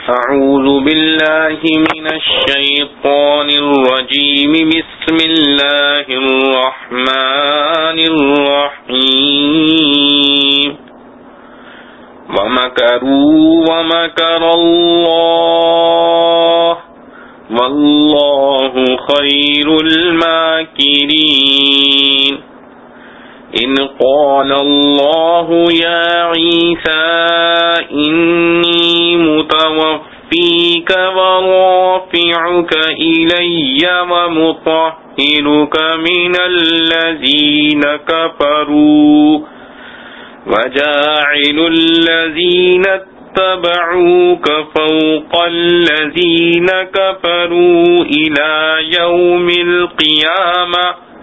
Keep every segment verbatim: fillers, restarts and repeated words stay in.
اعوذ باللہ من الشیطان الرجیم بسم اللہ الرحمن الرحیم وَمَكَرُوا وَمَكَرَ اللَّهُ وَاللَّهُ خَيْرُ الْمَاكِرِينَ إِذْ قَالَ اللَّهُ يَا عِيسَى إِنِّي مُتَوَفِّيكَ وَرَافِعُكَ إِلَيَّ وَمُطَهِّرُكَ مِنَ الَّذِينَ كَفَرُوا وَجَاعِلُ الَّذِينَ اتَّبَعُوكَ فَوْقَ الَّذِينَ كَفَرُوا إِلَى يَوْمِ الْقِيَامَةِ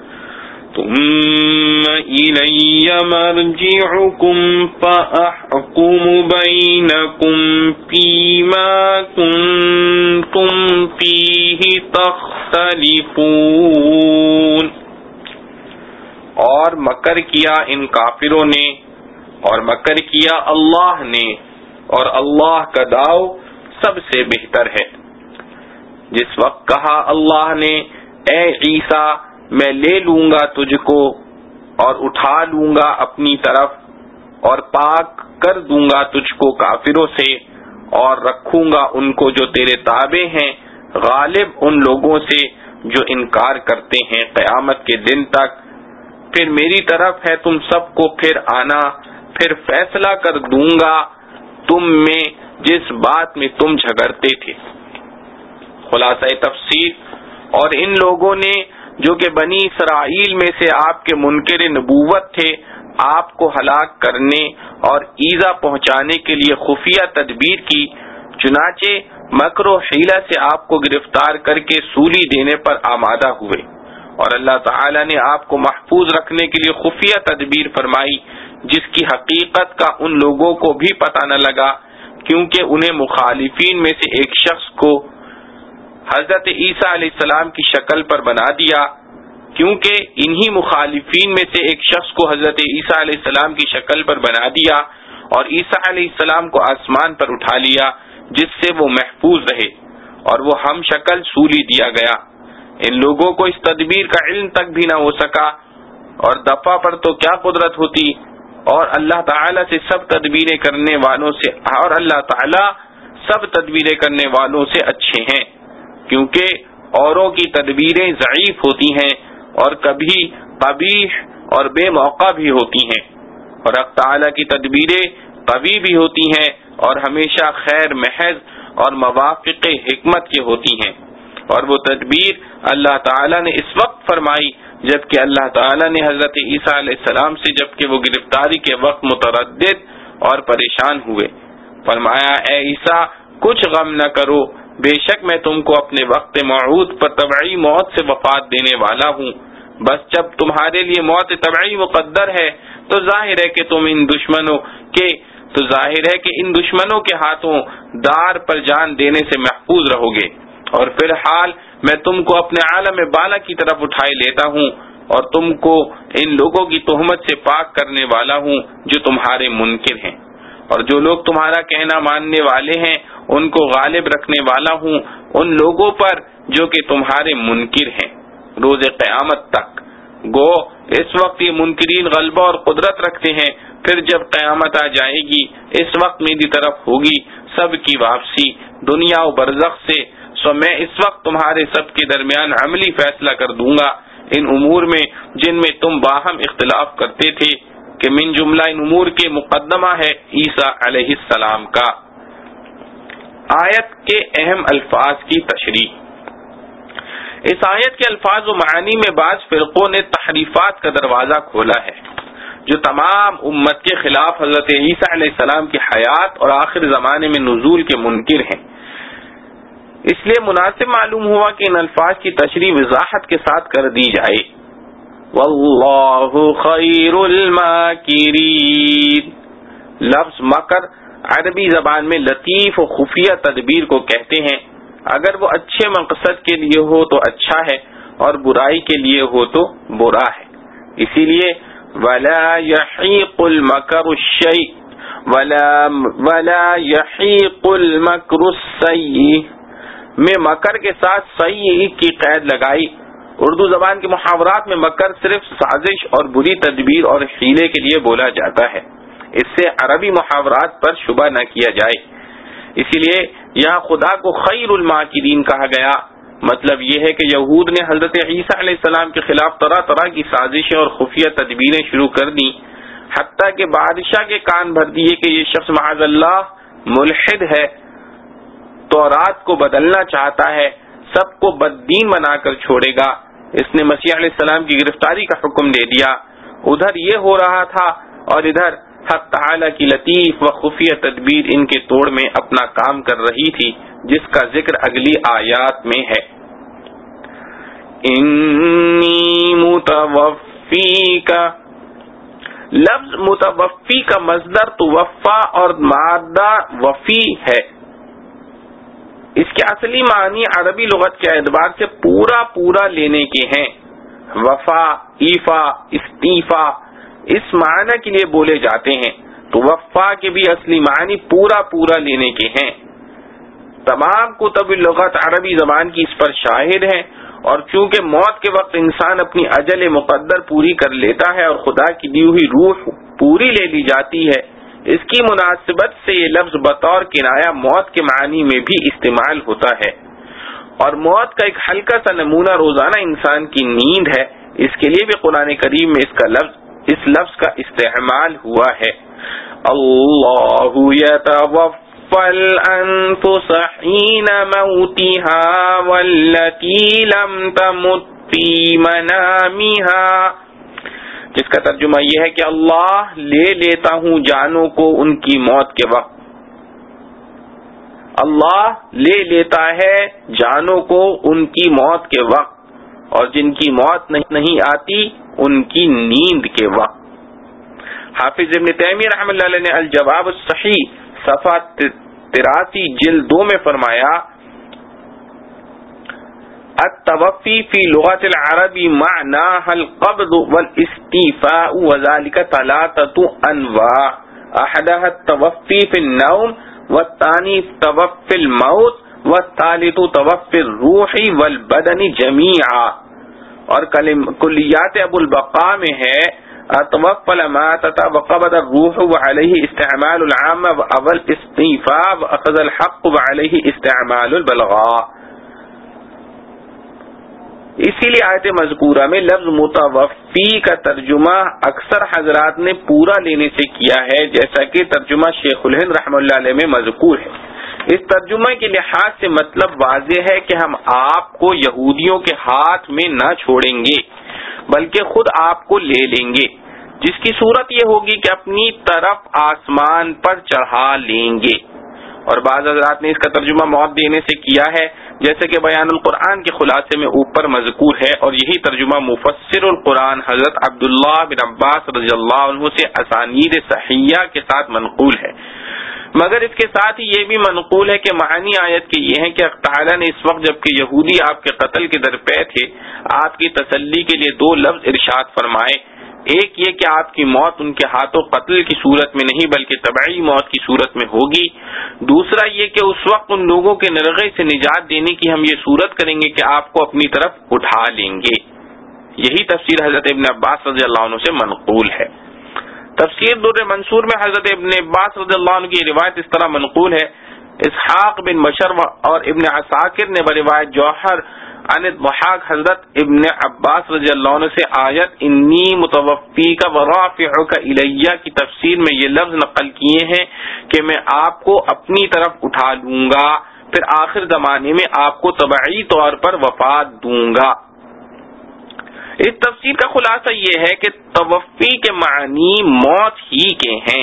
ثُمَّ إِلَيَّ مَرْجِعُكُمْ فَأَحْكُمُ بَيْنَكُمْ فِيمَا كُنتُمْ فِيهِ تَخْتَلِفُونَ۔ اور مکر کیا ان کافروں نے اور مکر کیا اللہ نے، اور اللہ کا داؤ سب سے بہتر ہے۔ جس وقت کہا اللہ نے اے عیسیٰ میں لے لوں گا تجھ کو اور اٹھا لوں گا اپنی طرف اور پاک کر دوں گا تجھ کو کافروں سے، اور رکھوں گا ان کو جو تیرے تابع ہیں غالب ان لوگوں سے جو انکار کرتے ہیں قیامت کے دن تک، پھر میری طرف ہے تم سب کو پھر آنا، پھر فیصلہ کر دوں گا تم میں جس بات میں تم جھگڑتے تھے۔ خلاصہ تفسیر، اور ان لوگوں نے جو کہ بنی اسرائیل میں سے آپ کے منکر نبوت تھے، آپ کو ہلاک کرنے اور ایذا پہنچانے کے لیے خفیہ تدبیر کی، چنانچہ مکر و حیلہ سے آپ کو گرفتار کر کے سولی دینے پر آمادہ ہوئے، اور اللہ تعالی نے آپ کو محفوظ رکھنے کے لیے خفیہ تدبیر فرمائی جس کی حقیقت کا ان لوگوں کو بھی پتہ نہ لگا، کیونکہ انہیں مخالفین میں سے ایک شخص کو حضرت عیسیٰ علیہ السلام کی شکل پر بنا دیا کیونکہ انہی مخالفین میں سے ایک شخص کو حضرت عیسیٰ علیہ السلام کی شکل پر بنا دیا اور عیسیٰ علیہ السلام کو آسمان پر اٹھا لیا جس سے وہ محفوظ رہے اور وہ ہم شکل سولی دیا گیا۔ ان لوگوں کو اس تدبیر کا علم تک بھی نہ ہو سکا، اور دفع پر تو کیا قدرت ہوتی، اور اللہ تعالی سے سب تدبیریں کرنے والوں سے اور اللہ تعالی سب تدبیریں کرنے والوں سے اچھے ہیں، کیونکہ اوروں کی تدبیریں ضعیف ہوتی ہیں اور کبھی قبیح اور بے موقع بھی ہوتی ہیں، اور حق تعالی کی تدبیریں قوی بھی ہوتی ہیں اور ہمیشہ خیر محض اور موافق حکمت کی ہوتی ہیں۔ اور وہ تدبیر اللہ تعالی نے اس وقت فرمائی جبکہ اللہ تعالی نے حضرت عیسیٰ علیہ السلام سے جبکہ وہ گرفتاری کے وقت متردد اور پریشان ہوئے، فرمایا اے عیسیٰ کچھ غم نہ کرو، بے شک میں تم کو اپنے وقت موعود پر طبعی موت سے وفات دینے والا ہوں، بس جب تمہارے لیے موت طبعی مقدر ہے تو ظاہر ہے کہ تم ان دشمنوں کے تو ظاہر ہے کہ ان دشمنوں کے ہاتھوں دار پر جان دینے سے محفوظ رہو گے، اور فی الحال میں تم کو اپنے عالم بالا کی طرف اٹھائے لیتا ہوں اور تم کو ان لوگوں کی تہمت سے پاک کرنے والا ہوں جو تمہارے منکر ہیں، اور جو لوگ تمہارا کہنا ماننے والے ہیں ان کو غالب رکھنے والا ہوں ان لوگوں پر جو کہ تمہارے منکر ہیں روز قیامت تک۔ گو اس وقت یہ منکرین غلبہ اور قدرت رکھتے ہیں، پھر جب قیامت آ جائے گی اس وقت میری طرف ہوگی سب کی واپسی دنیا و برزخ سے، سو میں اس وقت تمہارے سب کے درمیان عملی فیصلہ کر دوں گا ان امور میں جن میں تم باہم اختلاف کرتے تھے، کہ من جملہ ان امور کے مقدمہ ہے عیسیٰ علیہ السلام کا۔ آیت کے اہم الفاظ کی تشریح۔ اس آیت کے الفاظ و معانی میں بعض فرقوں نے تحریفات کا دروازہ کھولا ہے جو تمام امت کے خلاف حضرت عیسیٰ علیہ السلام کی حیات اور آخر زمانے میں نزول کے منکر ہیں، اس لیے مناسب معلوم ہوا کہ ان الفاظ کی تشریح وضاحت کے ساتھ کر دی جائے۔ واللہ خیر الماکرین، لفظ مکر عربی زبان میں لطیف و خفیہ تدبیر کو کہتے ہیں، اگر وہ اچھے مقصد کے لیے ہو تو اچھا ہے اور برائی کے لیے ہو تو برا ہے، اسی لیے وَلَا يَحِيقُ الْمَكَرُ الشَّيْء ولا ولا یحیق المکر السیئ میں مکر کے ساتھ سیئ کی قید لگائی. اردو زبان کے محاورات میں مکر صرف سازش اور بری تدبیر اور حیلے کے لیے بولا جاتا ہے. اس سے عربی محاورات پر شبہ نہ کیا جائے. اسی لیے یہاں خدا کو خیر الماکرین کہا گیا. مطلب یہ ہے کہ یہود نے حضرت عیسیٰ علیہ السلام کے خلاف طرح طرح کی سازشیں اور خفیہ تدبیریں شروع کر دیں، حتیٰ کہ بادشاہ کے کان بھر دیے کہ یہ شخص معاذ اللہ ملحد ہے، تورات کو بدلنا چاہتا ہے، سب کو بددین بنا کر چھوڑے گا. اس نے مسیح علیہ السلام کی گرفتاری کا حکم دے دیا. ادھر یہ ہو رہا تھا اور ادھر حق تعالی کی لطیف و خفیہ تدبیر ان کے توڑ میں اپنا کام کر رہی تھی، جس کا ذکر اگلی آیات میں ہے. انی متوفی کا لفظ متوفی کا مصدر توفا اور مادہ وفی ہے. اس کے اصلی معنی عربی لغت کے اعتبار سے پورا پورا لینے کے ہیں. وفا، ایفا، استیفا اس معنی کے لیے بولے جاتے ہیں. تو وفا کے بھی اصلی معنی پورا پورا لینے کے ہیں. تمام کتب لغت عربی زبان کی اس پر شاہد ہیں، اور چونکہ موت کے وقت انسان اپنی اجل مقدر پوری کر لیتا ہے اور خدا کی دی ہوئی روح پوری لے لی جاتی ہے، اس کی مناسبت سے یہ لفظ بطور کنایا موت کے معنی میں بھی استعمال ہوتا ہے. اور موت کا ایک ہلکا سا نمونہ روزانہ انسان کی نیند ہے. اس کے لیے بھی قرآن کریم میں اس کا لفظ اس لفظ کا استعمال ہوا ہے. اللہ یتوفی الانفس حین موتها واللتی لم تمت فی منامها، جس کا ترجمہ یہ ہے کہ اللہ لے لیتا ہوں جانوں کو ان کی موت کے وقت. اللہ لے لیتا ہے جانوں کو ان کی موت کے وقت، اور جن کی موت نہیں آتی ان کی نیند کے وقت. حافظ ابن تیمیہ رحمۃ اللہ علیہ نے الجواب الصحیح صفحہ تراسی جلد دو میں فرمایا، التوفی فی لغت العرب معناها القبض والاستیفاء وذلك ثلاثة انواع، احدها التوفی فی النوم والثانی توفی الموت والثالث توفی الروح والبدن جميعا. اور کلیات ابو البقاء میں ہے اتوفى الماتة وقبض الروح وعليه استعمال العام واول استیفاء واخذ الحق وعليه استعمال البلغاء. اسی لیے آیت مذکورہ میں لفظ متوفی کا ترجمہ اکثر حضرات نے پورا لینے سے کیا ہے، جیسا کہ ترجمہ شیخ الہند رحمۃ اللہ علیہ میں مذکور ہے. اس ترجمے کے لحاظ سے مطلب واضح ہے کہ ہم آپ کو یہودیوں کے ہاتھ میں نہ چھوڑیں گے بلکہ خود آپ کو لے لیں گے، جس کی صورت یہ ہوگی کہ اپنی طرف آسمان پر چڑھا لیں گے. اور بعض حضرات نے اس کا ترجمہ موت دینے سے کیا ہے، جیسے کہ بیان القرآن کے خلاصے میں اوپر مذکور ہے، اور یہی ترجمہ مفسر القرآن حضرت عبداللہ بن عباس رضی اللہ عنہ سے اسانید صحیحہ کے ساتھ منقول ہے. مگر اس کے ساتھ ہی یہ بھی منقول ہے کہ معنی آیت کے یہ ہیں کہ اللہ تعالیٰ نے اس وقت جبکہ یہودی آپ کے قتل کے درپے تھے، آپ کی تسلی کے لیے دو لفظ ارشاد فرمائے. ایک یہ کہ آپ کی موت ان کے ہاتھوں قتل کی صورت میں نہیں بلکہ طبعی موت کی صورت میں ہوگی. دوسرا یہ کہ اس وقت ان لوگوں کے نرغے سے نجات دینے کی ہم یہ صورت کریں گے کہ آپ کو اپنی طرف اٹھا لیں گے. یہی تفسیر حضرت ابن عباس رضی اللہ عنہ سے منقول ہے. تفسیر در منصور میں حضرت ابن عباس رضی اللہ عنہ کی روایت اس طرح منقول ہے، اسحاق بن بشر اور ابن عساکر نے بروایت جوہر عن الضحاک حضرت ابن عباس رضی اللہ عنہ سے آیت انی متوفی کا ورافعک الیہ کی تفسیر میں یہ لفظ نقل کیے ہیں کہ میں آپ کو اپنی طرف اٹھا لوں گا، پھر آخر زمانے میں آپ کو طبعی طور پر وفات دوں گا. اس تفسیر کا خلاصہ یہ ہے کہ توفی کے معنی موت ہی کے ہیں،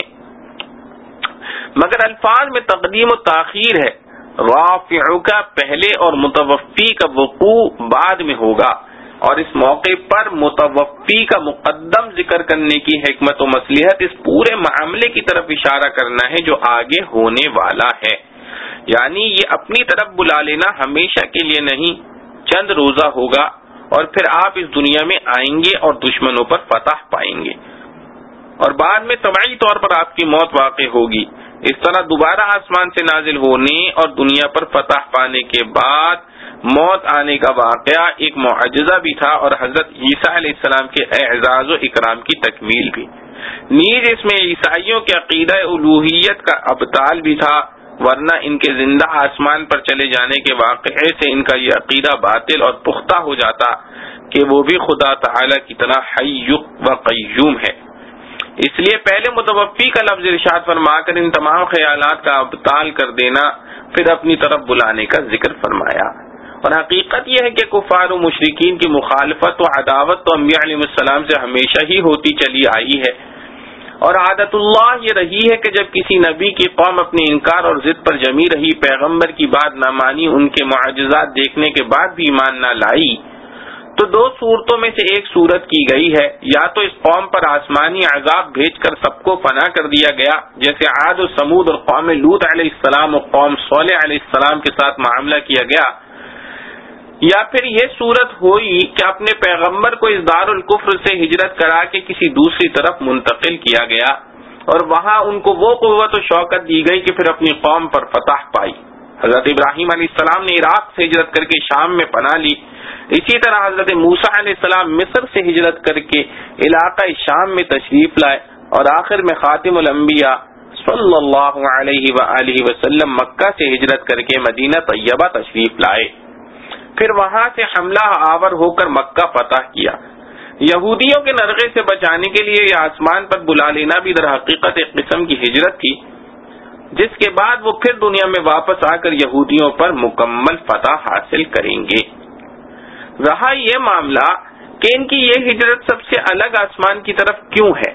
مگر الفاظ میں تقدیم و تاخیر ہے. رافعک پہلے اور متوفی کا وقوع بعد میں ہوگا، اور اس موقع پر متوفی کا مقدم ذکر کرنے کی حکمت و مصلحت اس پورے معاملے کی طرف اشارہ کرنا ہے جو آگے ہونے والا ہے. یعنی یہ اپنی طرف بلا لینا ہمیشہ کے لیے نہیں، چند روزہ ہوگا اور پھر آپ اس دنیا میں آئیں گے اور دشمنوں پر فتح پائیں گے. اور بعد میں طبعی طور پر آپ کی موت واقع ہوگی. اس طرح دوبارہ آسمان سے نازل ہونے اور دنیا پر فتح پانے کے بعد موت آنے کا واقعہ ایک معجزہ بھی تھا اور حضرت عیسیٰ علیہ السلام کے اعزاز و اکرام کی تکمیل بھی. نیز اس میں عیسائیوں کے عقیدہ الوہیت کا ابطال بھی تھا، ورنہ ان کے زندہ آسمان پر چلے جانے کے واقعے سے ان کا یہ عقیدہ باطل اور پختہ ہو جاتا کہ وہ بھی خدا تعالی کی طرح حی و قیوم ہے. اس لیے پہلے متوفی کا لفظ ارشاد فرما کر ان تمام خیالات کا ابطال کر دینا، پھر اپنی طرف بلانے کا ذکر فرمایا. اور حقیقت یہ ہے کہ کفار و مشرکین کی مخالفت و عداوت تو انبیاء علیہ السلام سے ہمیشہ ہی ہوتی چلی آئی ہے، اور عادت اللہ یہ رہی ہے کہ جب کسی نبی کی قوم اپنے انکار اور ضد پر جمی رہی، پیغمبر کی بات نہ مانی، ان کے معجزات دیکھنے کے بعد بھی ایمان نہ لائی، تو دو صورتوں میں سے ایک صورت کی گئی ہے. یا تو اس قوم پر آسمانی عذاب بھیج کر سب کو فنا کر دیا گیا، جیسے عاد و سمود اور قوم لوط علیہ السلام اور قوم صالح علیہ السلام کے ساتھ معاملہ کیا گیا، یا پھر یہ صورت ہوئی کہ اپنے پیغمبر کو اس دار الکفر سے ہجرت کرا کے کسی دوسری طرف منتقل کیا گیا اور وہاں ان کو وہ قوت و شوکت دی گئی کہ پھر اپنی قوم پر فتح پائی. حضرت ابراہیم علیہ السلام نے عراق سے ہجرت کر کے شام میں پناہ لی. اسی طرح حضرت موسیٰ علیہ السلام مصر سے ہجرت کر کے علاقہ شام میں تشریف لائے اور آخر میں خاتم الانبیاء صلی اللہ علیہ وآلہ وسلم مکہ سے ہجرت کر کے مدینہ طیبہ تشریف لائے. پھر وہاں سے حملہ آور ہو کر مکہ فتح کیا. یہودیوں کے نرغے سے بچانے کے لیے یہ آسمان پر بلا لینا بھی در حقیقت ایک قسم کی ہجرت تھی، جس کے بعد وہ پھر دنیا میں واپس آ کر یہودیوں پر مکمل فتح حاصل کریں گے. رہا یہ معاملہ کہ ان کی یہ ہجرت سب سے الگ آسمان کی طرف کیوں ہے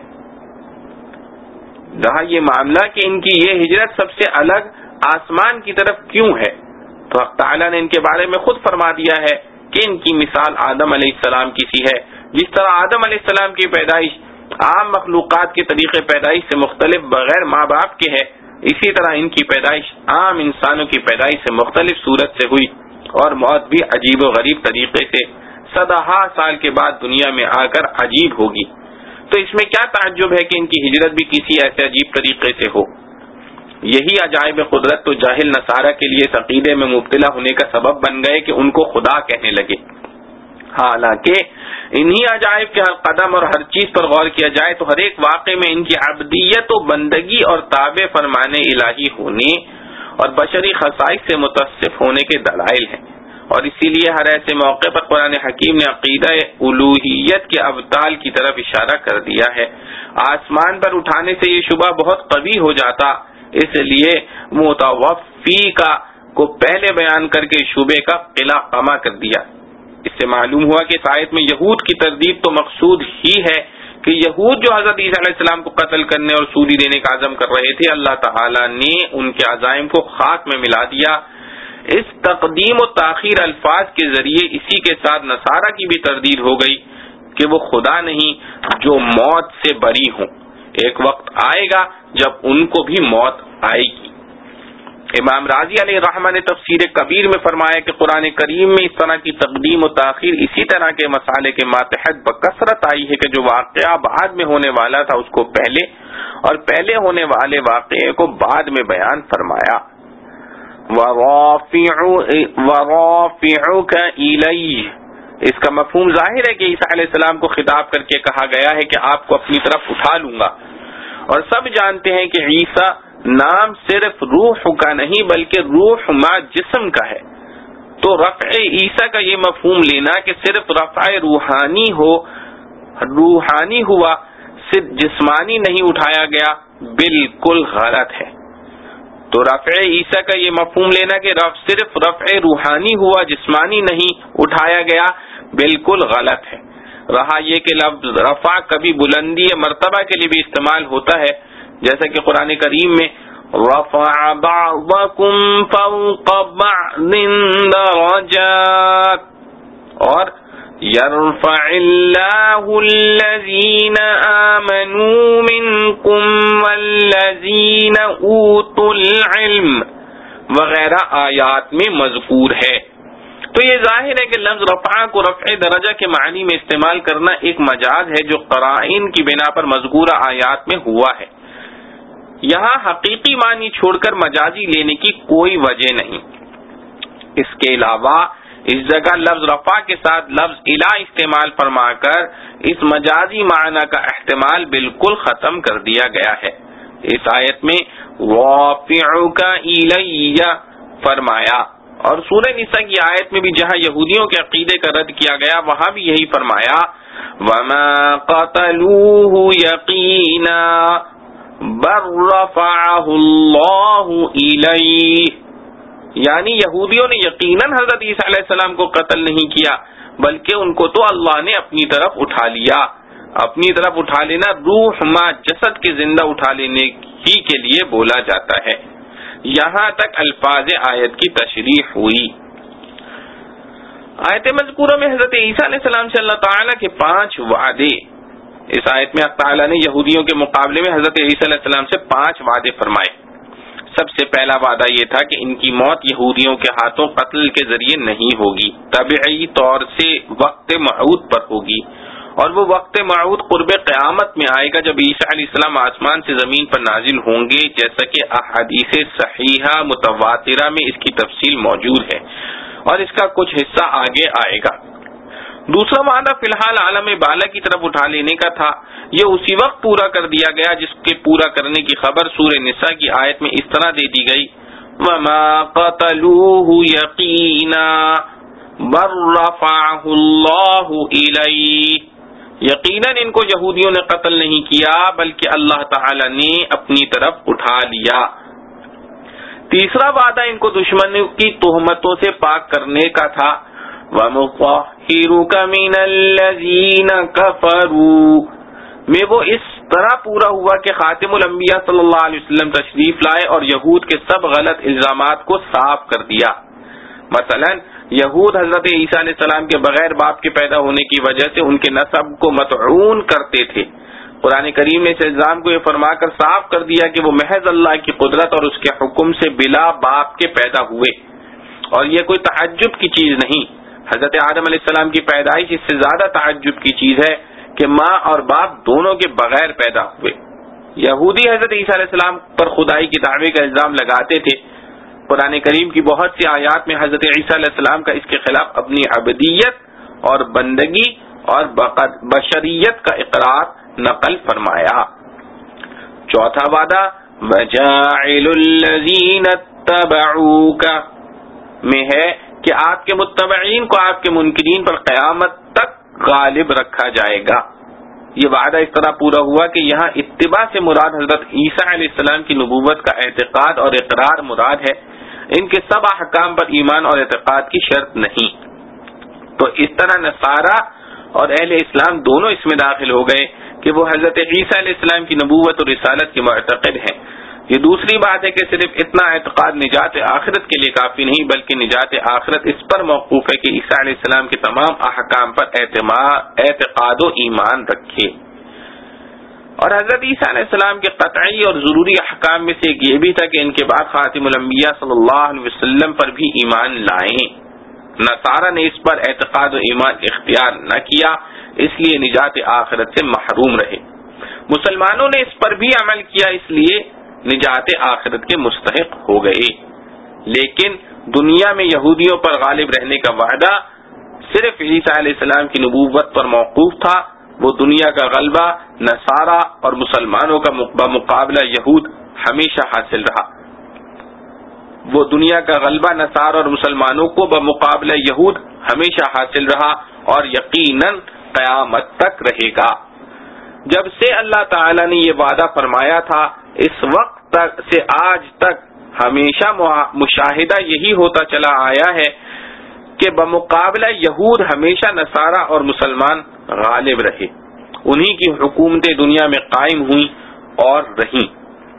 رہا یہ معاملہ کہ ان کی یہ ہجرت سب سے الگ آسمان کی طرف کیوں ہے تو حق تعالیٰ نے ان کے بارے میں خود فرما دیا ہے کہ ان کی مثال آدم علیہ السلام کی سی ہے. جس طرح آدم علیہ السلام کی پیدائش عام مخلوقات کے طریقے پیدائش سے مختلف بغیر ماں باپ کے ہے، اسی طرح ان کی پیدائش عام انسانوں کی پیدائش سے مختلف صورت سے ہوئی اور موت بھی عجیب و غریب طریقے سے صدہا سال کے بعد دنیا میں آ کر عجیب ہوگی. تو اس میں کیا تعجب ہے کہ ان کی ہجرت بھی کسی ایسے عجیب طریقے سے ہو. یہی عجائب قدرت تو جاہل نصارہ کے لیے اس عقیدے میں مبتلا ہونے کا سبب بن گئے کہ ان کو خدا کہنے لگے. حالانکہ انہی عجائب کے ہر قدم اور ہر چیز پر غور کیا جائے تو ہر ایک واقعے میں ان کی عبدیت و بندگی اور تابع فرمان الہی ہونے اور بشری خصائص سے متصف ہونے کے دلائل ہیں. اور اسی لیے ہر ایسے موقع پر قرآن حکیم نے عقیدہ الوہیت کے ابطال کی طرف اشارہ کر دیا ہے. آسمان پر اٹھانے سے یہ شبہ بہت قوی ہو جاتا، اس لیے متوفی کا کو پہلے بیان کر کے شبے کا قلع قما کر دیا. اس سے معلوم ہوا کہ اس آیت میں یہود کی تردید تو مقصود ہی ہے کہ یہود جو حضرت عیسیٰ علیہ السلام کو قتل کرنے اور سولی دینے کا عزم کر رہے تھے، اللہ تعالیٰ نے ان کے عزائم کو خاک میں ملا دیا. اس تقدیم و تاخیر الفاظ کے ذریعے اسی کے ساتھ نصارہ کی بھی تردید ہو گئی کہ وہ خدا نہیں جو موت سے بری ہوں. ایک وقت آئے گا جب ان کو بھی موت آئے گی. امام راضی علیہ الرحمہ نے تفسیر کبیر میں فرمایا کہ قرآن کریم میں اس طرح کی تقدیم و تاخیر اسی طرح کے مسئلے کے ماتحت بکثرت آئی ہے کہ جو واقعہ بعد میں ہونے والا تھا اس کو پہلے اور پہلے ہونے والے واقعے کو بعد میں بیان فرمایا. وَرَافِعُكَ إِلَيْهِ اس کا مفہوم ظاہر ہے کہ عیسیٰ علیہ السلام کو خطاب کر کے کہا گیا ہے کہ آپ کو اپنی طرف اٹھا لوں گا. اور سب جانتے ہیں کہ عیسیٰ نام صرف روح کا نہیں بلکہ روح ما جسم کا ہے. تو رفع عیسیٰ کا یہ مفہوم لینا کہ صرف رفع روحانی ہو روحانی ہوا صرف جسمانی نہیں اٹھایا گیا بالکل غلط ہے. تو رفع عیسیٰ کا یہ مفہوم لینا کہ رف صرف رفع روحانی ہوا جسمانی نہیں اٹھایا گیا بالکل غلط ہے. رہا یہ کہ لفظ رفع کبھی بلندی مرتبہ کے لیے بھی استعمال ہوتا ہے، جیسا کہ قرآن کریم میں رفع بعضکم فوق بعض درجات اور یرفع اللہ الذین آمنوا منکم والذین اوتوا العلم وغیرہ آیات میں مذکور ہے. تو یہ ظاہر ہے کہ لفظ رفع کو رفع درجہ کے معنی میں استعمال کرنا ایک مجاز ہے جو قرائن کی بنا پر مذکورہ آیات میں ہوا ہے. یہاں حقیقی معنی چھوڑ کر مجازی لینے کی کوئی وجہ نہیں. اس کے علاوہ اس جگہ لفظ رفع کے ساتھ لفظ الہ استعمال فرما کر اس مجازی معنی کا احتمال بالکل ختم کر دیا گیا ہے. اس آیت میں رافعک الی فرمایا، اور سورہ نساء کی آیت میں بھی جہاں یہودیوں کے عقیدے کا رد کیا گیا وہاں بھی یہی فرمایا وما قتلوه یقینا بل رفعه اللہ الیہ، یعنی یہودیوں نے یقیناً حضرت عیسیٰ علیہ السلام کو قتل نہیں کیا بلکہ ان کو تو اللہ نے اپنی طرف اٹھا لیا. اپنی طرف اٹھا لینا روح ما جسد کے زندہ اٹھا لینے ہی کے لیے بولا جاتا ہے. یہاں تک الفاظ آیت کی تشریح ہوئی. آیت مذکورہ میں حضرت عیسیٰ علیہ السلام سے اللہ تعالیٰ کے پانچ وعدے، اس آیت میں اللہ تعالیٰ نے یہودیوں کے مقابلے میں حضرت عیسیٰ علیہ السلام سے پانچ وعدے فرمائے. سب سے پہلا وعدہ یہ تھا کہ ان کی موت یہودیوں کے ہاتھوں قتل کے ذریعے نہیں ہوگی، طبعی طور سے وقت موعود پر ہوگی، اور وہ وقت موعود قرب قیامت میں آئے گا جب عیسیٰ علیہ السلام آسمان سے زمین پر نازل ہوں گے، جیسا کہ احادیث صحیحہ متواترہ میں اس کی تفصیل موجود ہے، اور اس کا کچھ حصہ آگے آئے گا. دوسرا وعدہ فی الحال عالم بالا کی طرف اٹھا لینے کا تھا. یہ اسی وقت پورا کر دیا گیا جس کے پورا کرنے کی خبر سورہ نساء کی آیت میں اس طرح دے دی گئی وما قتلوه یقینا بل رفعه اللہ الیہ، یقیناً ان کو یہودیوں نے قتل نہیں کیا بلکہ اللہ تعالی نے اپنی طرف اٹھا لیا. تیسرا وعدہ ان کو دشمنوں کی تہمتوں سے پاک کرنے کا تھا وَمُطَهِّرُكَ مِنَ الَّذِينَ كَفَرُوا میں وہ اس طرح پورا ہوا کہ خاتم الانبیاء صلی اللہ علیہ وسلم تشریف لائے اور یہود کے سب غلط الزامات کو صاف کر دیا. مثلا یہود حضرت عیسیٰ علیہ السلام کے بغیر باپ کے پیدا ہونے کی وجہ سے ان کے نسب کو مطعون کرتے تھے. قرآن کریم نے اس الزام کو یہ فرما کر صاف کر دیا کہ وہ محض اللہ کی قدرت اور اس کے حکم سے بلا باپ کے پیدا ہوئے، اور یہ کوئی تعجب کی چیز نہیں. حضرت آدم علیہ السلام کی پیدائش اس سے زیادہ تعجب کی چیز ہے کہ ماں اور باپ دونوں کے بغیر پیدا ہوئے. یہودی حضرت عیسیٰ علیہ السلام پر خدائی کی دعوے کا الزام لگاتے تھے. قرآن کریم کی بہت سی آیات میں حضرت عیسیٰ علیہ السلام کا اس کے خلاف اپنی عبدیت اور بندگی اور بشریت کا اقرار نقل فرمایا. چوتھا وعدہ وَجَاعِلُ الَّذِينَ اتَّبَعُوكَ میں ہے کہ آپ کے متبعین کو آپ کے منکرین پر قیامت تک غالب رکھا جائے گا. یہ وعدہ اس طرح پورا ہوا کہ یہاں اتباع سے مراد حضرت عیسیٰ علیہ السلام کی نبوت کا اعتقاد اور اقرار مراد ہے، ان کے سب احکام پر ایمان اور اعتقاد کی شرط نہیں. تو اس طرح نصارہ اور اہل اسلام دونوں اس میں داخل ہو گئے کہ وہ حضرت عیسیٰ علیہ السلام کی نبوت اور رسالت کے معتقد ہیں. یہ دوسری بات ہے کہ صرف اتنا اعتقاد نجات آخرت کے لیے کافی نہیں بلکہ نجات آخرت اس پر موقوف ہے کہ عیسیٰ علیہ السلام کے تمام احکام پر اعتقاد و ایمان رکھے. اور حضرت عیسیٰ علیہ السلام کے قطعی اور ضروری احکام میں سے ایک یہ بھی تھا کہ ان کے بعد خاتم الانبیاء صلی اللہ علیہ وسلم پر بھی ایمان لائیں. نصارہ نے اس پر اعتقاد و ایمان اختیار نہ کیا، اس لیے نجات آخرت سے محروم رہے. مسلمانوں نے اس پر بھی عمل کیا، اس لیے نجات آخرت کے مستحق ہو گئے. لیکن دنیا میں یہودیوں پر غالب رہنے کا وعدہ صرف عیسیٰ علیہ السلام کی نبوت پر موقوف تھا. وہ دنیا کا غلبہ نصارہ اور مسلمانوں کا بمقابلہ یہود ہمیشہ حاصل رہا. وہ دنیا کا غلبہ نصارہ اور مسلمانوں کو بمقابلہ یہود ہمیشہ حاصل رہا اور یقیناً قیامت تک رہے گا. جب سے اللہ تعالی نے یہ وعدہ فرمایا تھا اس وقت تک سے آج تک ہمیشہ مشاہدہ یہی ہوتا چلا آیا ہے کہ بمقابلہ یہود ہمیشہ نصارہ اور مسلمان غالب رہے. انہی کی حکومتیں دنیا میں قائم ہوئیں اور رہیں.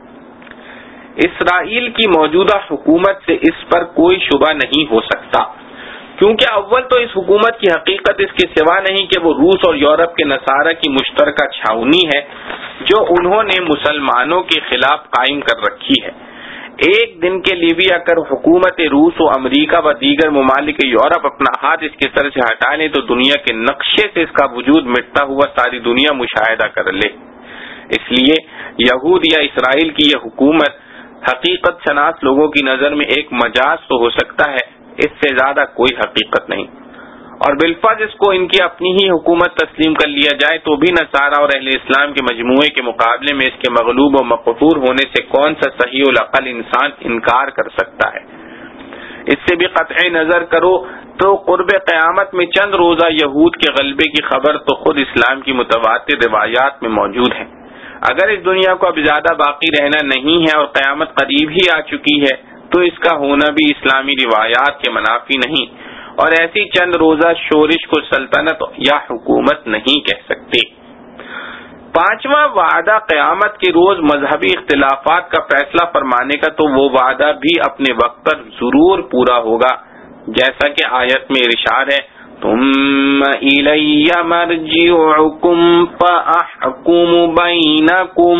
اسرائیل کی موجودہ حکومت سے اس پر کوئی شبہ نہیں ہو سکتا، کیونکہ اول تو اس حکومت کی حقیقت اس کے سوا نہیں کہ وہ روس اور یورپ کے نصارہ کی مشترکہ چھاونی ہے جو انہوں نے مسلمانوں کے خلاف قائم کر رکھی ہے. ایک دن کے لیے بھی اگر حکومت روس و امریکہ و دیگر ممالک یورپ اپنا ہاتھ اس کے سر سے ہٹا لیں تو دنیا کے نقشے سے اس کا وجود مٹتا ہوا ساری دنیا مشاہدہ کر لے۔ اس لیے یہود یا اسرائیل کی یہ حکومت حقیقت شناس لوگوں کی نظر میں ایک مجاز تو ہو سکتا ہے، اس سے زیادہ کوئی حقیقت نہیں، اور بالفرض اس کو ان کی اپنی ہی حکومت تسلیم کر لیا جائے تو بھی نصارہ اور اہل اسلام کے مجموعے کے مقابلے میں اس کے مغلوب و مقہور ہونے سے کون سا صحیح العقل انسان انکار کر سکتا ہے؟ اس سے بھی قطع نظر کرو تو قرب قیامت میں چند روزہ یہود کے غلبے کی خبر تو خود اسلام کی متواتر روایات میں موجود ہے۔ اگر اس دنیا کو اب زیادہ باقی رہنا نہیں ہے اور قیامت قریب ہی آ چکی ہے تو اس کا ہونا بھی اسلامی روایات کے منافی نہیں، اور ایسی چند روزہ شورش کو سلطنت یا حکومت نہیں کہہ سکتے۔ پانچواں وعدہ قیامت کے روز مذہبی اختلافات کا فیصلہ فرمانے کا تو وہ وعدہ بھی اپنے وقت پر ضرور پورا ہوگا، جیسا کہ آیت میں ارشاد ہے ثم الی مرجعکم فاحکم بینکم۔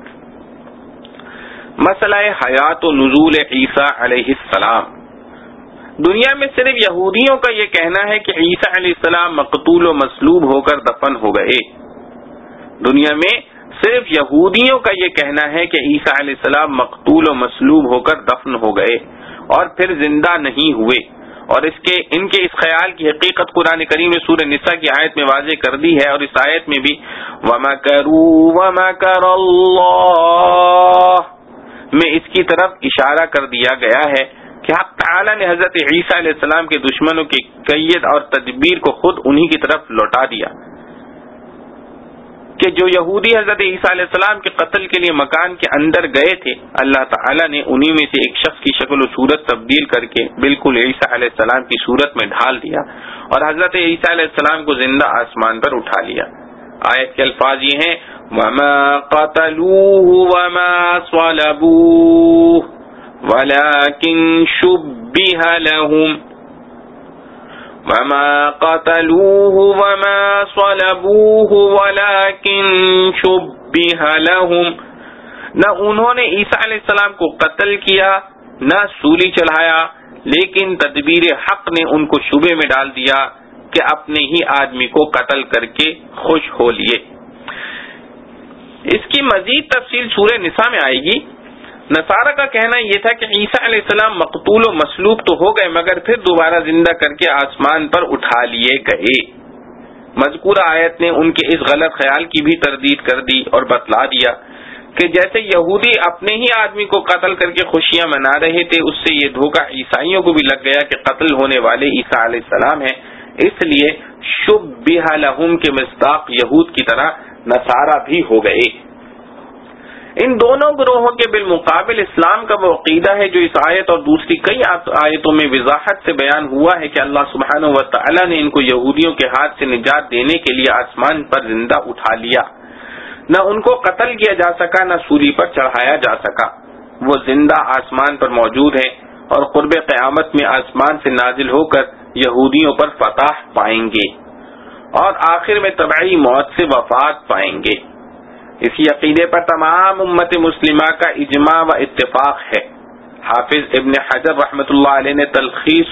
مسئلہ حیات و نزول عیسیٰ علیہ السلام۔ دنیا میں صرف یہودیوں کا یہ کہنا ہے کہ عیسیٰ علیہ السلام مقتول و مصلوب ہو کر دفن ہو گئے۔ دنیا میں صرف یہودیوں کا یہ کہنا ہے کہ عیسیٰ علیہ السلام مقتول و مصلوب ہو کر دفن ہو گئے اور پھر زندہ نہیں ہوئے، اور اس کے ان کے اس خیال کی حقیقت قرآن کریم نے سورہ نساء کی آیت میں واضح کر دی ہے، اور اس آیت میں بھی وَمَكَرُوا وَمَكَرَ اللَّهُ میں اس کی طرف اشارہ کر دیا گیا ہے کہ حق تعالی نے حضرت عیسیٰ علیہ السلام کے دشمنوں کی کید اور تدبیر کو خود انہی کی طرف لوٹا دیا کہ جو یہودی حضرت عیسیٰ علیہ السلام کے قتل کے لیے مکان کے اندر گئے تھے، اللہ تعالی نے انہی میں سے ایک شخص کی شکل و صورت تبدیل کر کے بالکل عیسیٰ علیہ السلام کی صورت میں ڈھال دیا اور حضرت عیسیٰ علیہ السلام کو زندہ آسمان پر اٹھا لیا۔ آیت کے الفاظ یہ ہیں وَمَا قَتَلُوهُ وَمَا صَلَبُوهُ وَلَكِنْ شُبِّهَ لَهُمْ وَمَا قَتَلُوهُ وَمَا صَلَبُوهُ وَلَكِنْ شُبِّهَ لَهُمْ، نہ انہوں نے عیسیٰ علیہ السلام کو قتل کیا نہ سولی چڑھایا، لیکن تدبیر حق نے ان کو شبے میں ڈال دیا کہ اپنے ہی آدمی کو قتل کر کے خوش ہو لیے۔ اس کی مزید تفصیل سورہ نساء میں آئے گی۔ نصارہ کا کہنا یہ تھا کہ عیسیٰ علیہ السلام مقتول و مصلوب تو ہو گئے مگر پھر دوبارہ زندہ کر کے آسمان پر اٹھا لیے گئے۔ مذکورہ آیت نے ان کے اس غلط خیال کی بھی تردید کر دی اور بتلا دیا کہ جیسے یہودی اپنے ہی آدمی کو قتل کر کے خوشیاں منا رہے تھے، اس سے یہ دھوکہ عیسائیوں کو بھی لگ گیا کہ قتل ہونے والے عیسیٰ علیہ السلام ہیں، اس لیے شبہ لہم کے مصداق یہود کی طرح نصارہ بھی ہو گئے۔ ان دونوں گروہوں کے بالمقابل اسلام کا وہ عقیدہ ہے جو اس آیت اور دوسری کئی آیتوں میں وضاحت سے بیان ہوا ہے کہ اللہ سبحانہ و تعالی نے ان کو یہودیوں کے ہاتھ سے نجات دینے کے لیے آسمان پر زندہ اٹھا لیا، نہ ان کو قتل کیا جا سکا نہ سولی پر چڑھایا جا سکا، وہ زندہ آسمان پر موجود ہیں اور قرب قیامت میں آسمان سے نازل ہو کر یہودیوں پر فتح پائیں گے اور آخر میں طبعی موت سے وفات پائیں گے۔ اسی عقیدے پر تمام امت مسلمہ کا اجماع و اتفاق ہے۔ حافظ ابن حجر رحمۃ اللہ علیہ نے تلخیص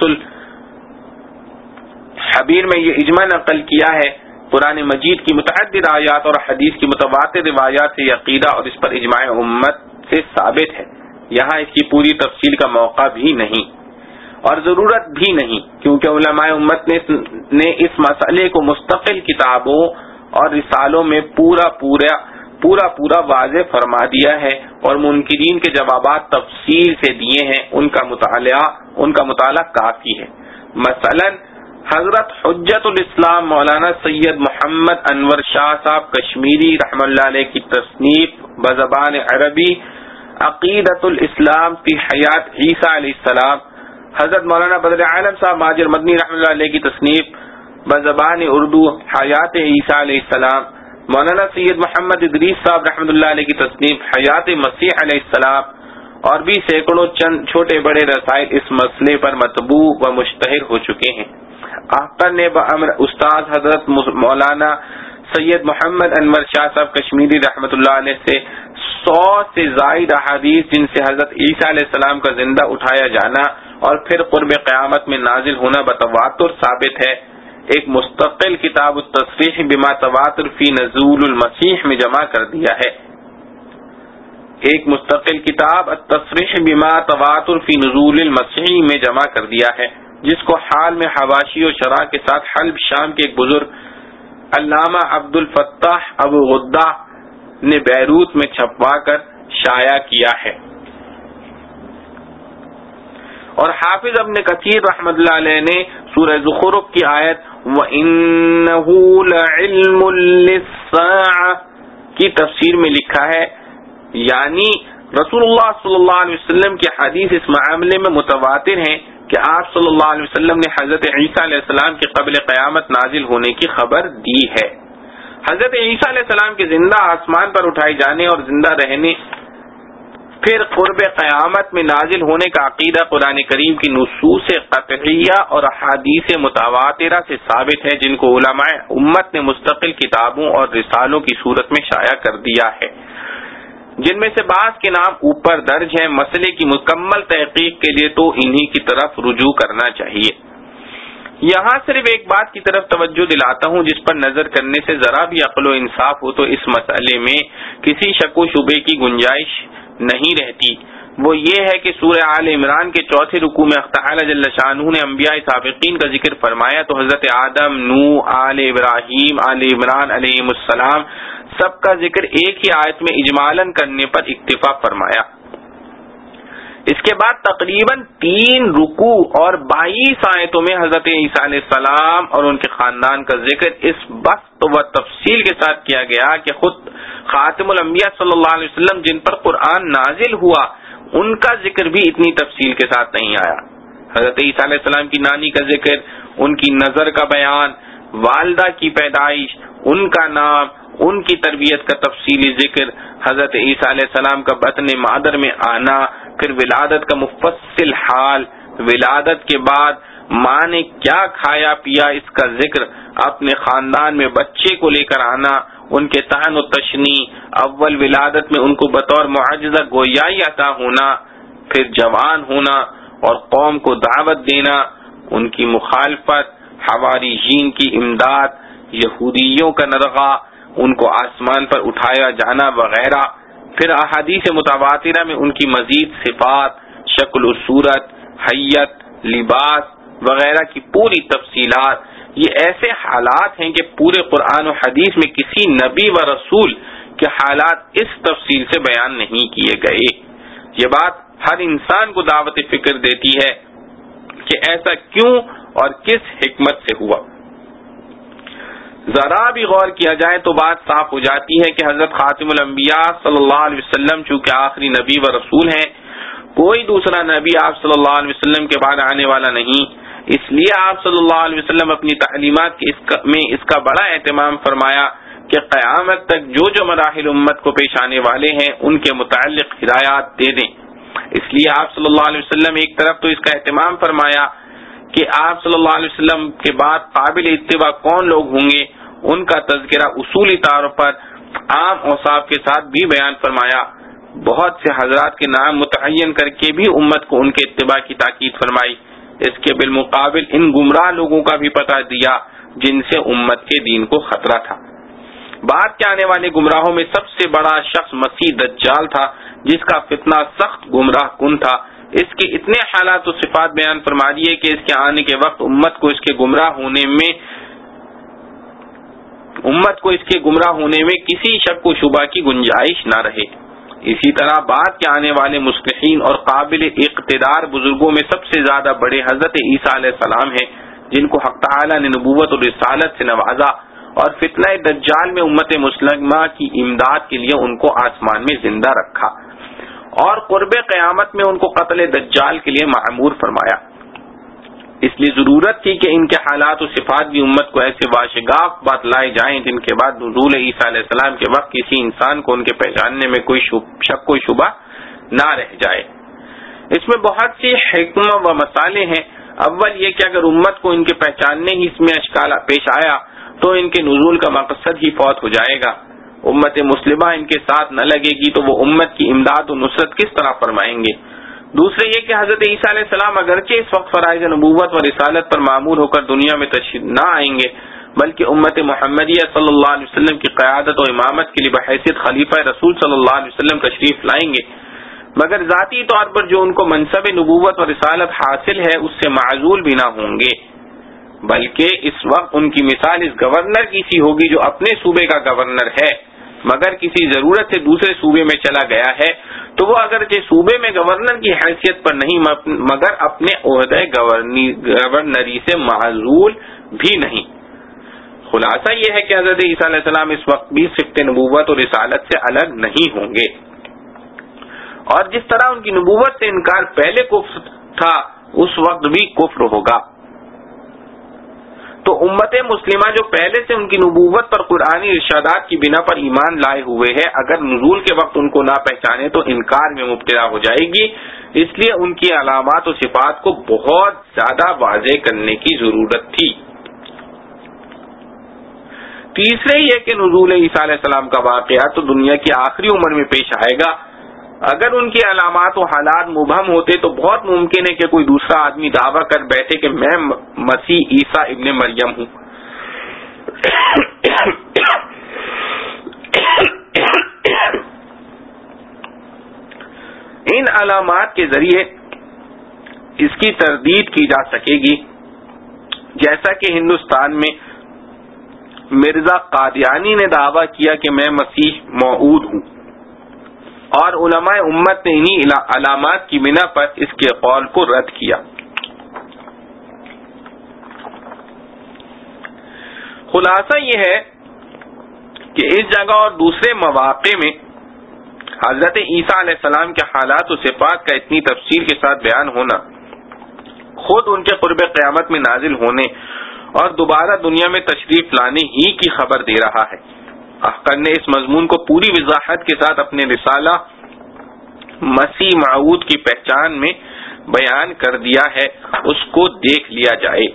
الحبیر میں یہ اجماع نقل کیا ہے۔ قرآن مجید کی متعدد آیات اور حدیث کی متواتر روایات سے یہ عقیدہ اور اس پر اجماع امت سے ثابت ہے۔ یہاں اس کی پوری تفصیل کا موقع بھی نہیں اور ضرورت بھی نہیں، کیونکہ علماء امت نے اس مسئلے کو مستقل کتابوں اور رسالوں میں پورا پورا پورا پورا واضح فرما دیا ہے اور منکرین کے جوابات تفصیل سے دیے ہیں، ان کا مطالعہ ان کا مطالعہ کافی ہے۔ مثلا حضرت حجت الاسلام مولانا سید محمد انور شاہ صاحب کشمیری رحم اللہ علیہ کی تصنیف بزبان عربی عقیدۃ الاسلام فی حیات عیسیٰ علیہ السلام، حضرت مولانا بدر عالم صاحب ماجر مدنی رحم اللہ علیہ کی تصنیف بزبان اردو حیات عیسیٰ علیہ السلام، مولانا سید محمد ادریس صاحب رحمۃ اللہ علیہ کی تصنیف حیات مسیح علیہ السلام، اور بھی سینکڑوں چند چھوٹے بڑے رسائل اس مسئلے پر مطبوع و مشتہر ہو چکے ہیں۔ آختر نے بامر استاد حضرت مولانا سید محمد انور شاہ صاحب کشمیری رحمۃ اللہ علیہ سے سو سے زائد احادیث جن سے حضرت عیسیٰ علیہ السلام کا زندہ اٹھایا جانا اور پھر قرب قیامت میں نازل ہونا بتواتر ثابت ہے، ایک مستقل کتاب التصریح بما تواتر فی نزول المسیح میں جمع کر دیا ہے ایک مستقل کتاب التصریح بما تواتر فی نزول المسیح میں جمع کر دیا ہے جس کو حال میں حواشی و شرح کے ساتھ حلب شام کے ایک بزرگ علامہ عبد الفتاح ابو غدہ نے بیروت میں چھپوا کر شائع کیا ہے۔ اور حافظ ابن کثیر رحمۃ اللہ علیہ نے سورہ زخرف کی آیت وَإِنَّهُ لَعِلْمٌ لِلسَّاعَةِ کی تفسیر میں لکھا ہے، یعنی رسول اللہ صلی اللہ علیہ وسلم کی حدیث اس معاملے میں متواتر ہیں کہ آپ صلی اللہ علیہ وسلم نے حضرت عیسیٰ علیہ السلام کے قبل قیامت نازل ہونے کی خبر دی ہے۔ حضرت عیسیٰ علیہ السلام کے زندہ آسمان پر اٹھائے جانے اور زندہ رہنے پھر قرب قیامت میں نازل ہونے کا عقیدہ قرآن کریم کی نصوص قطعیہ اور احادیث متواترہ سے ثابت ہے جن کو علماء امت نے مستقل کتابوں اور رسالوں کی صورت میں شائع کر دیا ہے، جن میں سے بعض کے نام اوپر درج ہیں۔ مسئلے کی مکمل تحقیق کے لیے تو انہی کی طرف رجوع کرنا چاہیے۔ یہاں صرف ایک بات کی طرف توجہ دلاتا ہوں جس پر نظر کرنے سے ذرا بھی عقل و انصاف ہو تو اس مسئلے میں کسی شک و شبے کی گنجائش نہیں رہتی، وہ یہ ہے کہ سورہ آل عمران کے چوتھے رکوع میں تعالی جل شانہ نے انبیاء سابقین کا ذکر فرمایا تو حضرت آدم، نوح، آل ابراہیم، آل عمران علیہم السلام سب کا ذکر ایک ہی آیت میں اجمالاً کرنے پر اکتفا فرمایا۔ اس کے بعد تقریباً تین رکوع اور بائیس آیتوں میں حضرت عیسیٰ علیہ السلام اور ان کے خاندان کا ذکر اس بسط و تفصیل کے ساتھ کیا گیا کہ خود خاتم الانبیاء صلی اللہ علیہ وسلم جن پر قرآن نازل ہوا ان کا ذکر بھی اتنی تفصیل کے ساتھ نہیں آیا۔ حضرت عیسیٰ علیہ السلام کی نانی کا ذکر، ان کی نظر کا بیان، والدہ کی پیدائش، ان کا نام، ان کی تربیت کا تفصیلی ذکر، حضرت عیسیٰ علیہ السلام کا بطن مادر میں آنا، پھر ولادت کا مفصل حال، ولادت کے بعد ماں نے کیا کھایا پیا اس کا ذکر، اپنے خاندان میں بچے کو لے کر آنا، ان کے طعن و تشنیع، اول ولادت میں ان کو بطور معجزہ گویائی عطا ہونا، پھر جوان ہونا اور قوم کو دعوت دینا، ان کی مخالفت، حواریین کی امداد، یہودیوں کا نرغہ، ان کو آسمان پر اٹھایا جانا وغیرہ، پھر احادیث متواترہ میں ان کی مزید صفات، شکل و صورت، حیت، لباس وغیرہ کی پوری تفصیلات۔ یہ ایسے حالات ہیں کہ پورے قرآن و حدیث میں کسی نبی و رسول کے حالات اس تفصیل سے بیان نہیں کیے گئے۔ یہ بات ہر انسان کو دعوت فکر دیتی ہے کہ ایسا کیوں اور کس حکمت سے ہوا۔ ذرا بھی غور کیا جائے تو بات صاف ہو جاتی ہے کہ حضرت خاتم الانبیاء صلی اللہ علیہ وسلم چونکہ آخری نبی و رسول ہیں، کوئی دوسرا نبی آپ صلی اللہ علیہ وسلم کے بعد آنے والا نہیں، اس لیے آپ صلی اللہ علیہ وسلم اپنی تعلیمات کے اس کا میں اس کا بڑا اہتمام فرمایا کہ قیامت تک جو جو مراحل امت کو پیش آنے والے ہیں ان کے متعلق ہدایات دے دیں۔ اس لیے آپ صلی اللہ علیہ وسلم ایک طرف تو اس کا اہتمام فرمایا کہ آپ صلی اللہ علیہ وسلم کے بعد قابل اتباع کون لوگ ہوں گے، ان کا تذکرہ اصولی طور پر عام اوصاف کے ساتھ بھی بیان فرمایا، بہت سے حضرات کے نام متعین کر کے بھی امت کو ان کے اتباع کی تاکید فرمائی، اس کے بالمقابل ان گمراہ لوگوں کا بھی پتہ دیا جن سے امت کے دین کو خطرہ تھا۔ بعد کے آنے والے گمراہوں میں سب سے بڑا شخص مسیح دجال تھا جس کا فتنہ سخت گمراہ کن تھا۔ اس کے اتنے حالات و صفات بیان فرما دیے کہ اس کے آنے کے وقت امت کو اس کے گمراہ ہونے میں امت کو اس کے گمراہ ہونے میں کسی شک و شبہ کی گنجائش نہ رہے۔ اسی طرح بعد کے آنے والے مصلحین اور قابل اقتدار بزرگوں میں سب سے زیادہ بڑے حضرت عیسیٰ علیہ السلام ہیں جن کو حق تعالی نے نبوت اور رسالت سے نوازا اور فتنہ دجال میں امت مسلمہ کی امداد کے لیے ان کو آسمان میں زندہ رکھا اور قرب قیامت میں ان کو قتل دجال کے لیے معمور فرمایا۔ اس لیے ضرورت تھی کہ ان کے حالات و صفات بھی امت کو ایسے واشگاف بتلائے جائیں جن کے بعد نزول عیسیٰ علیہ السلام کے وقت کسی انسان کو ان کے پہچاننے میں کوئی شک و شبہ نہ رہ جائے۔ اس میں بہت سی حکمت و مسالے ہیں۔ اول یہ کہ اگر امت کو ان کے پہچاننے ہی اس میں اشکال پیش آیا تو ان کے نزول کا مقصد ہی فوت ہو جائے گا. امت مسلمہ ان کے ساتھ نہ لگے گی تو وہ امت کی امداد و نصرت کس طرح فرمائیں گے؟ دوسرے یہ کہ حضرت عیسیٰ علیہ السلام اگرچہ اس وقت فرائض نبوت و رسالت پر معمور ہو کر دنیا میں تشریف نہ آئیں گے، بلکہ امت محمدیہ صلی اللہ علیہ وسلم کی قیادت و امامت کے لیے بحیثیت خلیفہ رسول صلی اللہ علیہ وسلم تشریف لائیں گے، مگر ذاتی طور پر جو ان کو منصب نبوت و رسالت حاصل ہے اس سے معزول بھی نہ ہوں گے، بلکہ اس وقت ان کی مثال اس گورنر کی سی ہوگی جو اپنے صوبے کا گورنر ہے مگر کسی ضرورت سے دوسرے صوبے میں چلا گیا ہے، تو وہ اگرچہ صوبے میں گورنر کی حیثیت پر نہیں مگر اپنے عہدہ گورنری سے معزول بھی نہیں. خلاصہ یہ ہے کہ حضرت عیسیٰ علیہ السلام اس وقت بھی صفت نبوت اور رسالت سے الگ نہیں ہوں گے، اور جس طرح ان کی نبوت سے انکار پہلے کفر تھا اس وقت بھی کفر ہوگا. تو امت مسلمہ جو پہلے سے ان کی نبوت پر قرآنی ارشادات کی بنا پر ایمان لائے ہوئے ہے، اگر نزول کے وقت ان کو نہ پہچانے تو انکار میں مبتلا ہو جائے گی. اس لیے ان کی علامات و صفات کو بہت زیادہ واضح کرنے کی ضرورت تھی. تیسرے یہ کہ نزول عیسیٰ علیہ السلام کا واقعہ تو دنیا کی آخری عمر میں پیش آئے گا. اگر ان کی علامات و حالات مبہم ہوتے تو بہت ممکن ہے کہ کوئی دوسرا آدمی دعویٰ کر بیٹھے کہ میں مسیح عیسیٰ ابن مریم ہوں. ان علامات کے ذریعے اس کی تردید کی جا سکے گی، جیسا کہ ہندوستان میں مرزا قادیانی نے دعویٰ کیا کہ میں مسیح موعود ہوں، اور علماء امت نے انہی علامات کی بنا پر اس کے قول کو رد کیا. خلاصہ یہ ہے کہ اس جگہ اور دوسرے مواقع میں حضرت عیسیٰ علیہ السلام کے حالات و صفات کا اتنی تفصیل کے ساتھ بیان ہونا خود ان کے قرب قیامت میں نازل ہونے اور دوبارہ دنیا میں تشریف لانے ہی کی خبر دے رہا ہے. احقر نے اس مضمون کو پوری وضاحت کے ساتھ اپنے رسالہ مسیح موعود کی پہچان میں بیان کر دیا ہے، اس کو دیکھ لیا جائے.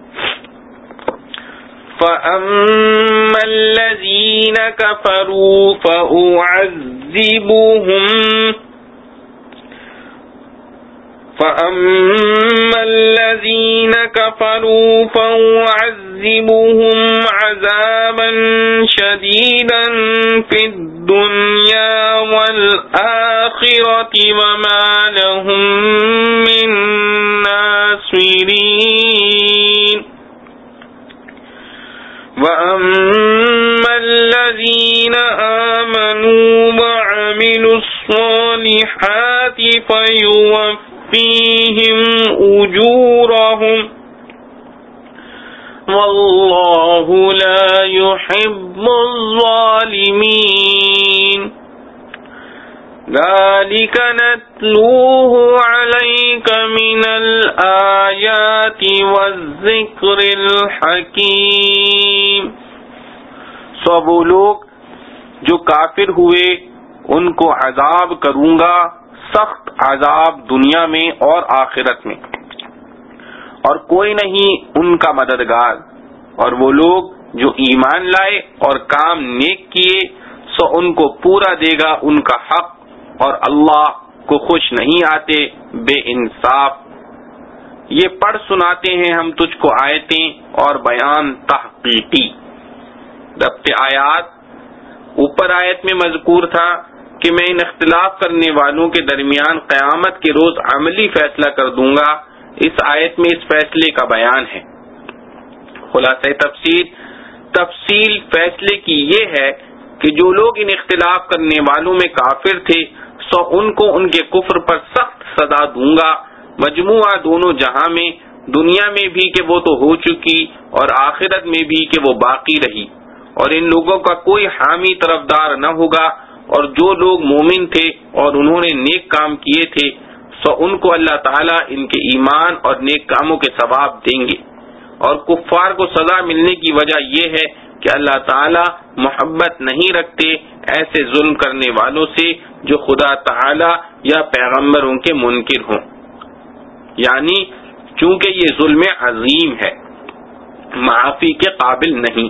فَأَمَّا الَّذِينَ كَفَرُوا فَأُعَذِّبُهُمْ فَأَمَّا الَّذِينَ كَفَرُوا فَأُعَذِّبُهُمْ عَذَابًا شَدِيدًا فِي الدُّنْيَا وَالْآخِرَةِ وَمَا لَهُم مِّن نَّاصِرِينَ. وَأَمَّا الَّذِينَ آمَنُوا وَعَمِلُوا الصَّالِحَاتِ فَيُوَفِّيهِمْ أُجُورَهُمْ وَاللَّهُ لَا يُحِبُّ الظَّالِمِينَ. ذَلِكَ نَتْلُوهُ عَلَيْكَ مِنَ الْآيَاتِ وَالذِّكْرِ الْحَكِيمِ. سو وہ لوگ جو کافر ہوئے ان کو عذاب کروں گا، سخت عذاب دنیا میں اور آخرت میں، اور کوئی نہیں ان کا مددگار. اور وہ لوگ جو ایمان لائے اور کام نیک کیے سو ان کو پورا دے گا ان کا حق، اور اللہ کو خوش نہیں آتے بے انصاف. یہ پڑھ سناتے ہیں ہم تجھ کو آیتیں اور بیان تحقیقی. ربط آیات اوپر آیت میں مذکور تھا کہ میں ان اختلاف کرنے والوں کے درمیان قیامت کے روز عملی فیصلہ کر دوں گا. اس آیت میں اس فیصلے کا بیان ہے. خلاصہ تفسیر تفصیل فیصلے کی یہ ہے کہ جو لوگ ان اختلاف کرنے والوں میں کافر تھے سو ان کو ان کے کفر پر سخت سزا دوں گا، مجموعہ دونوں جہاں میں، دنیا میں بھی کہ وہ تو ہو چکی اور آخرت میں بھی کہ وہ باقی رہی. اور ان لوگوں کا کوئی حامی طرفدار نہ ہوگا. اور جو لوگ مومن تھے اور انہوں نے نیک کام کیے تھے سو ان کو اللہ تعالیٰ ان کے ایمان اور نیک کاموں کے ثواب دیں گے. اور کفار کو سزا ملنے کی وجہ یہ ہے کہ اللہ تعالیٰ محبت نہیں رکھتے ایسے ظلم کرنے والوں سے جو خدا تعالیٰ یا پیغمبروں کے منکر ہوں. یعنی چونکہ یہ ظلم عظیم ہے، معافی کے قابل نہیں.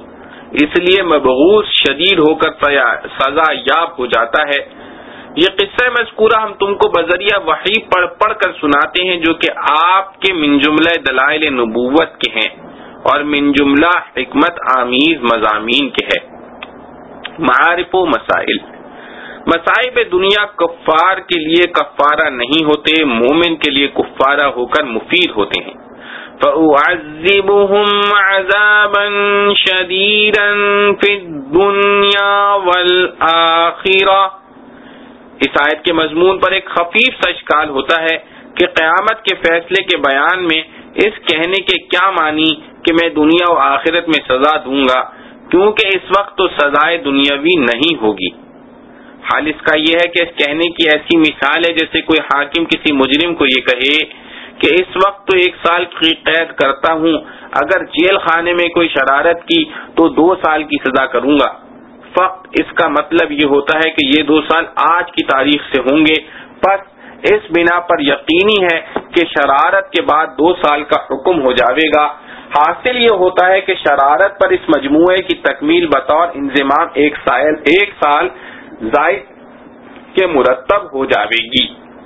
اس لیے مبغوث شدید ہو کر سزا یاب ہو جاتا ہے۔ یہ قصہ مذکورہ ہم تم کو بذریعہ وحی پڑھ پڑھ کر سناتے ہیں جو کہ آپ کے من جملہ دلائل نبوت کے ہیں اور من جملہ حکمت آمیز مضامین کے ہے۔ معارف و مسائل۔ مصائب دنیا کفار کے لیے کفارہ نہیں ہوتے، مومن کے لیے کفارہ ہو کر مفید ہوتے ہیں۔ فَأُعَذِّبُهُمْ عَذَابًا شَدِيدًا فِي الدُّنْيَا وَالْآخِرَةِ۔ اس آیت کے مضمون پر ایک خفیف سا اشکال ہوتا ہے کہ قیامت کے فیصلے کے بیان میں اس کہنے کے کیا معنی کہ میں دنیا و آخرت میں سزا دوں گا، کیونکہ اس وقت تو سزائے دنیاوی نہیں ہوگی۔ حال اس کا یہ ہے کہ اس کہنے کی ایسی مثال ہے جیسے کوئی حاکم کسی مجرم کو یہ کہے کہ اس وقت تو ایک سال کی قید کرتا ہوں، اگر جیل خانے میں کوئی شرارت کی تو دو سال کی سزا کروں گا۔ فقط اس کا مطلب یہ ہوتا ہے کہ یہ دو سال آج کی تاریخ سے ہوں گے، پس اس بنا پر یقینی ہے کہ شرارت کے بعد دو سال کا حکم ہو جاوے گا۔ حاصل یہ ہوتا ہے کہ شرارت پر اس مجموعے کی تکمیل بطور انضمام ایک سال ایک سال زائد کے مرتب ہو جاوے گی۔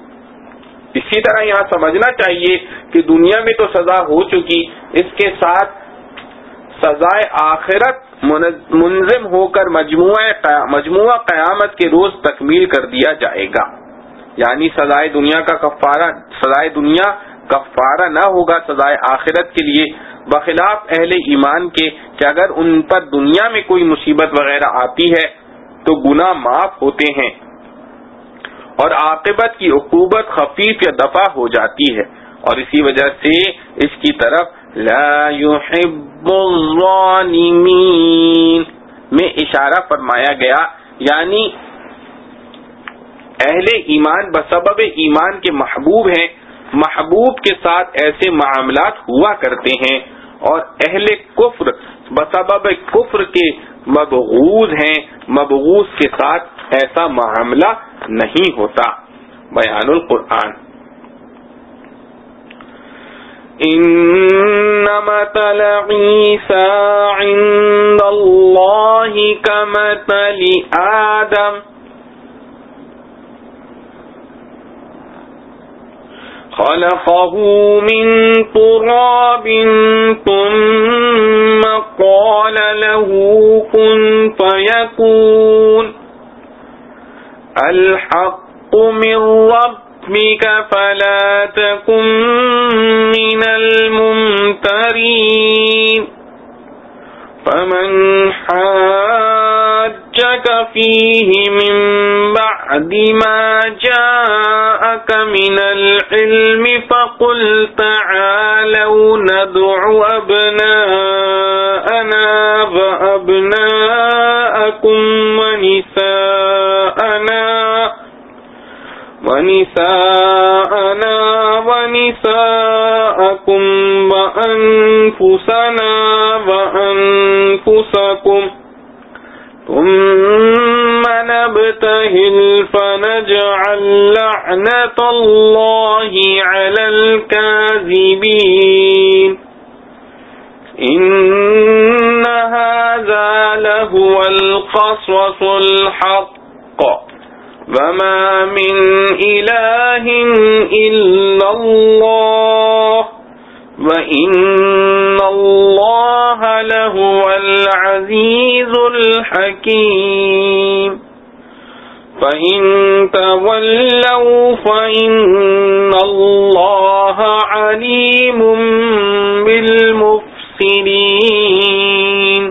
اسی طرح یہاں سمجھنا چاہیے کہ دنیا میں تو سزا ہو چکی، اس کے ساتھ سزائے آخرت منظم ہو کر مجموعہ مجموعہ قیامت کے روز تکمیل کر دیا جائے گا، یعنی سزائے دنیا کا کفارہ سزائے دنیا کفارہ نہ ہوگا سزائے آخرت کے لیے، بخلاف اہل ایمان کے کہ اگر ان پر دنیا میں کوئی مصیبت وغیرہ آتی ہے تو گناہ معاف ہوتے ہیں اور عاقبت کی عقوبت خفیف یا دفع ہو جاتی ہے، اور اسی وجہ سے اس کی طرف لا يحب الظالمین میں اشارہ فرمایا گیا، یعنی اہل ایمان بسبب ایمان کے محبوب ہیں، محبوب کے ساتھ ایسے معاملات ہوا کرتے ہیں، اور اہل کفر بسبب کفر کے مبغوض ہیں، مبغوض کے ساتھ ایسا معاملہ نہیں ہوتا۔ بیان القرآن۔ ان مثل عیسی عند اللہ کمثل آدم خلقه من تراب ثم قال له كن فيكون الحق من ربك فلا تكن من الممترين فمن حاجك فيه من بعد ما جاءك من العلم فقل تعالوا ندع أبناءنا وأبناءكم ونساءنا ونساءنا ونساءكم وأنفسنا وأنفسكم ثم نبتهل فنجعل لعنة الله على الكاذبين إن هذا لهو القصص الحق وما من إله إلا الله وَإِنَّ اللَّهَ لَهُوَ الْعَزِيزُ الْحَكِيمُ فَإِن تَوَلَّوْا فَإِنَّ اللَّهَ عَلِيمٌ بِالْمُفْسِدِينَ۔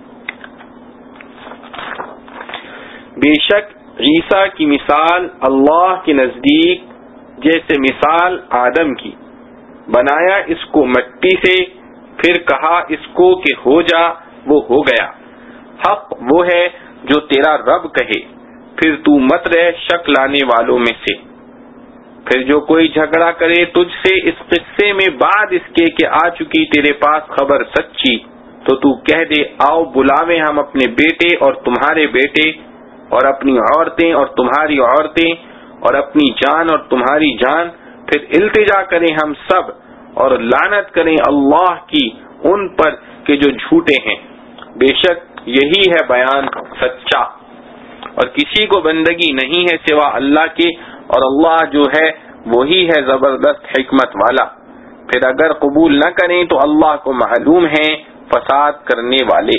بے شک عیسیٰ کی مثال اللہ کے نزدیک جیسے مثال آدم کی، بنایا اس کو مٹی سے، پھر کہا اس کو کہ ہو جا، وہ ہو گیا۔ حق وہ ہے جو تیرا رب کہے، پھر تو مت رہ شک لانے والوں میں سے۔ پھر جو کوئی جھگڑا کرے تجھ سے اس قصے میں بعد اس کے کہ آ چکی تیرے پاس خبر سچی، تو تو کہہ دے آؤ بلاویں ہم اپنے بیٹے اور تمہارے بیٹے، اور اپنی عورتیں اور تمہاری عورتیں، اور اپنی جان اور تمہاری جان، پھر التجا کریں ہم سب اور لعنت کریں اللہ کی ان پر کہ جو جھوٹے ہیں۔ بے شک یہی ہے بیان سچا، اور کسی کو بندگی نہیں ہے سوا اللہ کے، اور اللہ جو ہے وہی ہے زبردست حکمت والا۔ پھر اگر قبول نہ کریں تو اللہ کو معلوم ہے فساد کرنے والے۔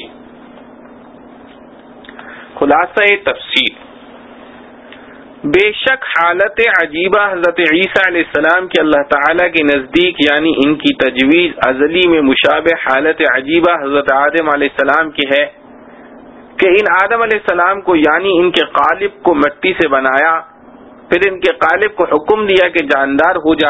خلاصہ تفسیر، بے شک حالت عجیبہ حضرت عیسیٰ علیہ السلام کی اللہ تعالیٰ کے نزدیک یعنی ان کی تجویز ازلی میں مشابہ حالت عجیبہ حضرت آدم علیہ السلام کی ہے کہ ان آدم علیہ السلام کو یعنی ان کے قالب کو مٹی سے بنایا، پھر ان کے قالب کو حکم دیا کہ جاندار ہو جا،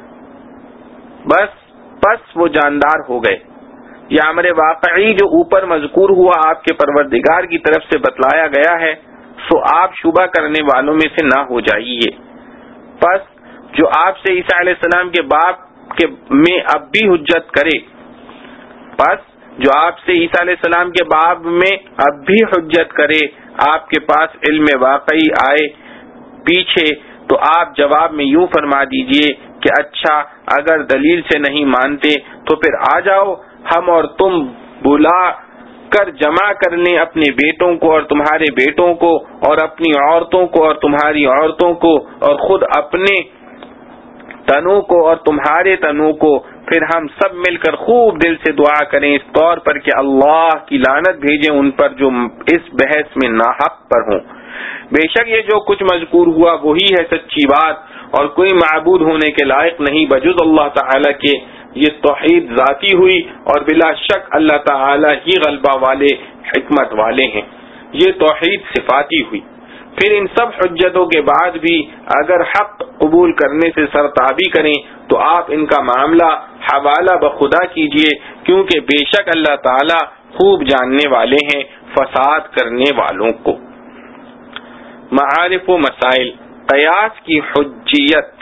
بس پس وہ جاندار ہو گئے۔ یہ امر واقعی جو اوپر مذکور ہوا آپ کے پروردگار کی طرف سے بتلایا گیا ہے، سو آپ شبہ کرنے والوں میں سے نہ ہو جائیے۔ پس جو آپ سے عیسیٰ علیہ السلام کے باپ کے میں اب بھی حجت کرے پس جو آپ سے عیسیٰ علیہ السلام کے باب میں اب بھی حجت کرے، آپ کے پاس علم واقعی آئے پیچھے، تو آپ جواب میں یوں فرما دیجئے کہ اچھا اگر دلیل سے نہیں مانتے تو پھر آ جاؤ، ہم اور تم بلا کر جمع کر لیں اپنے بیٹوں کو اور تمہارے بیٹوں کو، اور اپنی عورتوں کو اور تمہاری عورتوں کو، اور خود اپنے تنوں کو اور تمہارے تنوں کو، پھر ہم سب مل کر خوب دل سے دعا کریں اس طور پر کہ اللہ کی لعنت بھیجیں ان پر جو اس بحث میں ناحق پر ہوں۔ بے شک یہ جو کچھ مذکور ہوا وہی ہے سچی بات، اور کوئی معبود ہونے کے لائق نہیں بجز اللہ تعالی کے۔ یہ توحید ذاتی ہوئی اور بلا شک اللہ تعالی ہی غلبہ والے حکمت والے ہیں۔ یہ توحید صفاتی ہوئی۔ پھر ان سب حجتوں کے بعد بھی اگر حق قبول کرنے سے سرتابی کریں تو آپ ان کا معاملہ حوالہ بخدا کیجئے، کیونکہ بے شک اللہ تعالی خوب جاننے والے ہیں فساد کرنے والوں کو۔ معارف و مسائل، قیاس کی حجیت۔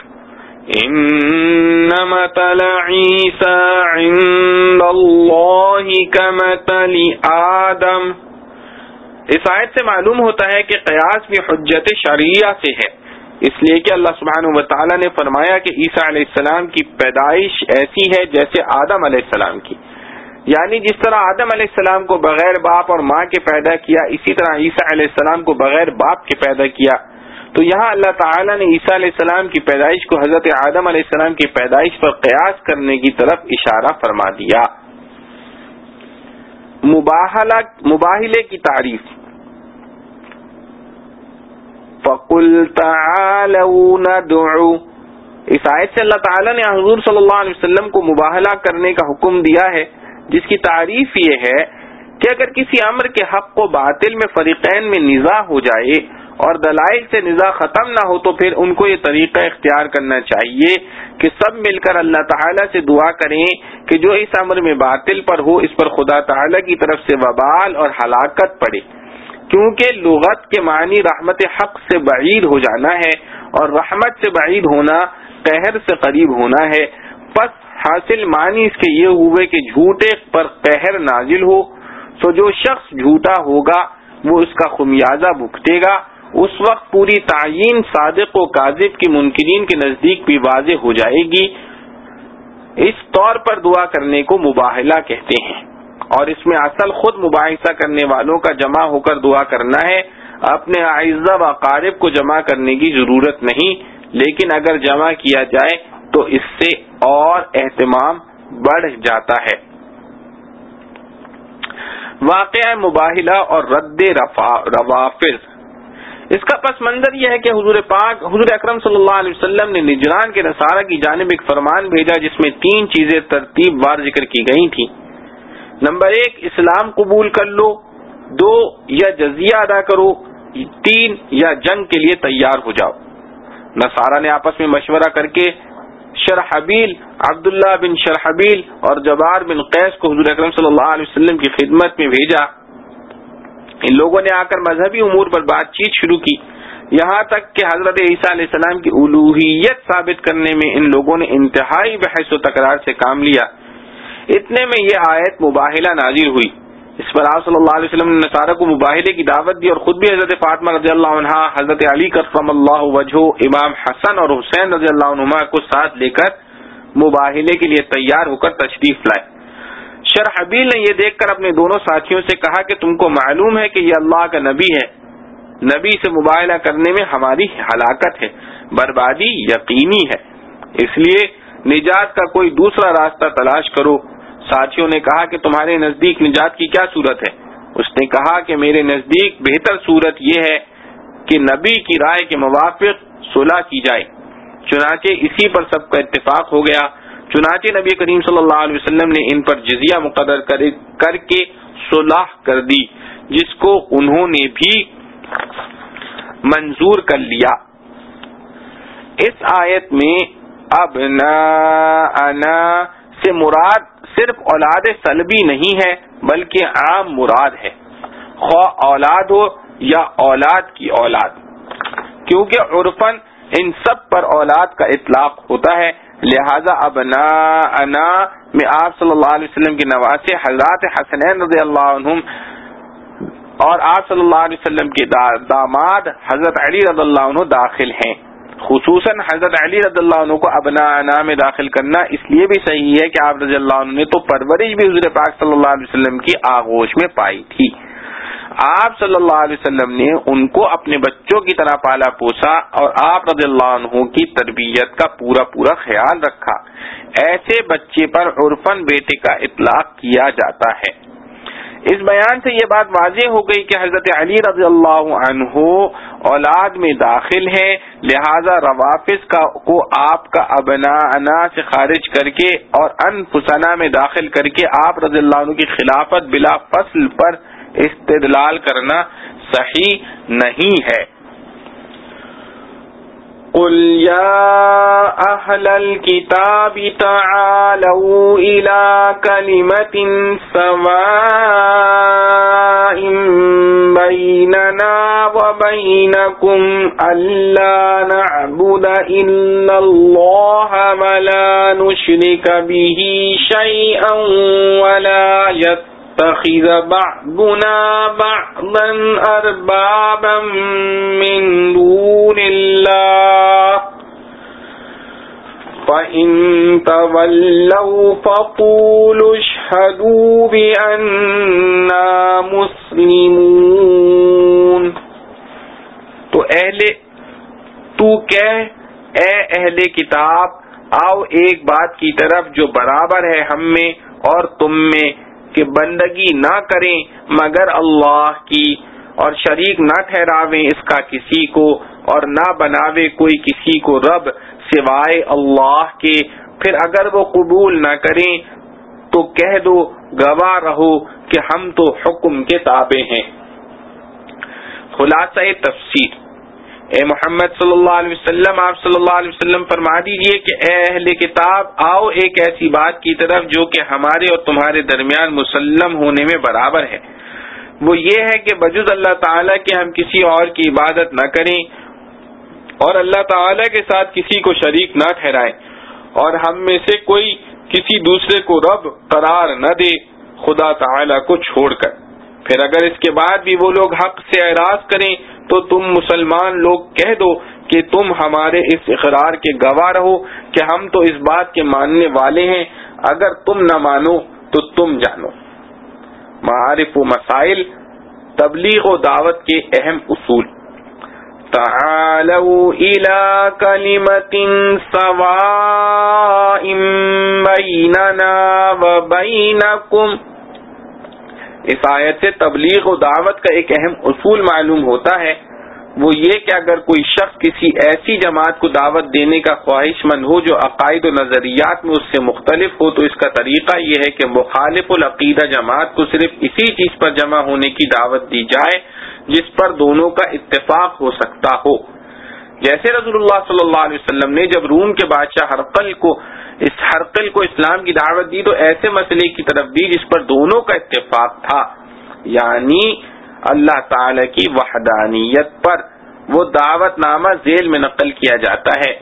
ان مثل عیسیٰ عند اللہ کمثل آدم، اس آیت سے معلوم ہوتا ہے کہ قیاس بھی حجت شرعیہ سے ہے، اس لیے کہ اللہ سبحانہ و تعالی نے فرمایا کہ عیسیٰ علیہ السلام کی پیدائش ایسی ہے جیسے آدم علیہ السلام کی، یعنی جس طرح آدم علیہ السلام کو بغیر باپ اور ماں کے پیدا کیا، اسی طرح عیسیٰ علیہ السلام کو بغیر باپ کے پیدا کیا۔ تو یہاں اللہ تعالیٰ نے عیسیٰ علیہ السلام کی پیدائش کو حضرت آدم علیہ السلام کی پیدائش پر قیاس کرنے کی طرف اشارہ فرما دیا۔ مباہلہ مباہلے کی تعریف۔ فَقُلْ تَعَالَوْا نَدْعُ، اس آیت سے اللہ تعالیٰ نے حضور صلی اللہ علیہ وسلم کو مباہلہ کرنے کا حکم دیا ہے، جس کی تعریف یہ ہے کہ اگر کسی امر کے حق و باطل میں فریقین میں نزاع ہو جائے اور دلائل سے نزاع ختم نہ ہو تو پھر ان کو یہ طریقہ اختیار کرنا چاہیے کہ سب مل کر اللہ تعالیٰ سے دعا کریں کہ جو اس امر میں باطل پر ہو اس پر خدا تعالیٰ کی طرف سے وبال اور ہلاکت پڑے، کیونکہ لغت کے معنی رحمت حق سے بعید ہو جانا ہے، اور رحمت سے بعید ہونا قہر سے قریب ہونا ہے۔ پس حاصل معنی اس کے یہ ہوئے کہ جھوٹے پر قہر نازل ہو، تو جو شخص جھوٹا ہوگا وہ اس کا خمیازہ بھگتے گا، اس وقت پوری تعیین صادق و کاذب کی منکرین کے نزدیک بھی واضح ہو جائے گی۔ اس طور پر دعا کرنے کو مباہلہ کہتے ہیں، اور اس میں اصل خود مباحثہ کرنے والوں کا جمع ہو کر دعا کرنا ہے، اپنے اعزہ و اقارب کو جمع کرنے کی ضرورت نہیں، لیکن اگر جمع کیا جائے تو اس سے اور اہتمام بڑھ جاتا ہے۔ واقعہ مباہلہ اور رد روافض، اس کا پس منظر یہ ہے کہ حضور پاک حضور اکرم صلی اللہ علیہ وسلم نے نجران کے نصارہ کی جانب ایک فرمان بھیجا جس میں تین چیزیں ترتیب وار ذکر کی گئی تھیں۔ نمبر ایک، اسلام قبول کر لو، دو، یا جزیہ ادا کرو، تین، یا جنگ کے لیے تیار ہو جاؤ۔ نصارہ نے آپس میں مشورہ کر کے شرحبیل عبداللہ بن شرحبیل اور جبار بن قیس کو حضور اکرم صلی اللہ علیہ وسلم کی خدمت میں بھیجا۔ ان لوگوں نے آ کر مذہبی امور پر بات چیت شروع کی، یہاں تک کہ حضرت عیسیٰ علیہ السلام کی الوہیت ثابت کرنے میں ان لوگوں نے انتہائی بحث و تکرار سے کام لیا۔ اتنے میں یہ آیت مباہلہ نازل ہوئی۔ اس پر آپ صلی اللہ علیہ وسلم نے نصارہ کو مباہلے کی دعوت دی اور خود بھی حضرت فاطمہ رضی اللہ عنہا، حضرت علی کرم اللہ وجہہ، امام حسن اور حسین رضی اللہ عنہما کو ساتھ لے کر مباہلے کے لیے تیار ہو کر تشریف لائے۔ شرحبیل نے یہ دیکھ کر اپنے دونوں ساتھیوں سے کہا کہ تم کو معلوم ہے کہ یہ اللہ کا نبی ہے، نبی سے مباہلہ کرنے میں ہماری ہلاکت ہے، بربادی یقینی ہے، اس لیے نجات کا کوئی دوسرا راستہ تلاش کرو۔ ساتھیوں نے کہا کہ تمہارے نزدیک نجات کی کیا صورت ہے؟ اس نے کہا کہ میرے نزدیک بہتر صورت یہ ہے کہ نبی کی رائے کے موافق صلح کی جائے۔ چنانچہ اسی پر سب کا اتفاق ہو گیا۔ چنانچہ نبی کریم صلی اللہ علیہ وسلم نے ان پر جزیہ مقرر کر کے صلح کر دی، جس کو انہوں نے بھی منظور کر لیا۔ اس آیت میں ابناءنا سے مراد صرف اولاد سلبی نہیں ہے بلکہ عام مراد ہے، خواہ اولاد ہو یا اولاد کی اولاد، کیونکہ عرفاً ان سب پر اولاد کا اطلاق ہوتا ہے، لہذا ابناءنا میں آپ صلی اللہ علیہ وسلم کے نواسے حضرات حسنین رضی اللہ عنہم اور آپ صلی اللہ علیہ وسلم کے داماد حضرت علی رضی اللہ عنہ داخل ہیں۔ خصوصاً حضرت علی رضی اللہ عنہ کو ابناءنا میں داخل کرنا اس لیے بھی صحیح ہے کہ آپ رضی اللہ عنہ نے تو پرورش بھی حضور پاک صلی اللہ علیہ وسلم کی آغوش میں پائی تھی۔ آپ صلی اللہ علیہ وسلم نے ان کو اپنے بچوں کی طرح پالا پوسا اور آپ رضی اللہ عنہ کی تربیت کا پورا پورا خیال رکھا۔ ایسے بچے پر عرفاً بیٹے کا اطلاق کیا جاتا ہے۔ اس بیان سے یہ بات واضح ہو گئی کہ حضرت علی رضی اللہ عنہ اولاد میں داخل ہے، لہذا روافض کا کو آپ کا ابناءنا سے خارج کر کے اور انفسنا میں داخل کر کے آپ رضی اللہ عنہ کی خلافت بلا فصل پر استدلال کرنا صحیح نہیں ہے۔ قل یا اہل الکتاب تعالوا الی کلمۃ سواء بیننا وبینکم الا نعبد الا اللہ ولا نشرک به شیئا ولا یت اتخذ بعضنا بعضا اربابا من دون الله فإن تولوا فقولوا اشهدوا بأننا مسلمون۔ تو اہل تو کہہ اے اہل کتاب، آؤ ایک بات کی طرف جو برابر ہے ہم میں اور تم میں، کہ بندگی نہ کریں مگر اللہ کی اور شریک نہ ٹھہراویں اس کا کسی کو اور نہ بناوے کوئی کسی کو رب سوائے اللہ کے۔ پھر اگر وہ قبول نہ کریں تو کہہ دو گواہ رہو کہ ہم تو حکم کے تابع ہیں۔ خلاصہ تفسیر، اے محمد صلی اللہ علیہ وسلم، آپ صلی اللہ علیہ وسلم فرما دیجئے کہ اے اہل کتاب، آؤ ایک ایسی بات کی طرف جو کہ ہمارے اور تمہارے درمیان مسلم ہونے میں برابر ہے، وہ یہ ہے کہ بجز اللہ تعالیٰ کے ہم کسی اور کی عبادت نہ کریں اور اللہ تعالیٰ کے ساتھ کسی کو شریک نہ ٹھہرائیں، اور ہم میں سے کوئی کسی دوسرے کو رب قرار نہ دے خدا تعالیٰ کو چھوڑ کر۔ پھر اگر اس کے بعد بھی وہ لوگ حق سے اعراض کریں تو تم مسلمان لوگ کہہ دو کہ تم ہمارے اس اقرار کے گواہ رہو کہ ہم تو اس بات کے ماننے والے ہیں، اگر تم نہ مانو تو تم جانو۔ معارف و مسائل، تبلیغ و دعوت کے اہم اصول۔ تعالوا الى کلمۃ سواء بیننا وبینکم، اس آیت سے تبلیغ و دعوت کا ایک اہم اصول معلوم ہوتا ہے، وہ یہ کہ اگر کوئی شخص کسی ایسی جماعت کو دعوت دینے کا خواہش مند ہو جو عقائد و نظریات میں اس سے مختلف ہو، تو اس کا طریقہ یہ ہے کہ مخالف العقیدہ جماعت کو صرف اسی چیز پر جمع ہونے کی دعوت دی جائے جس پر دونوں کا اتفاق ہو سکتا ہو۔ جیسے رسول اللہ صلی اللہ علیہ وسلم نے جب روم کے بادشاہ ہرقل کو اس ہرقل کو اسلام کی دعوت دی تو ایسے مسئلے کی طرف دی جس پر دونوں کا اتفاق تھا، یعنی اللہ تعالی کی وحدانیت پر۔ وہ دعوت نامہ ذیل میں نقل کیا جاتا ہے۔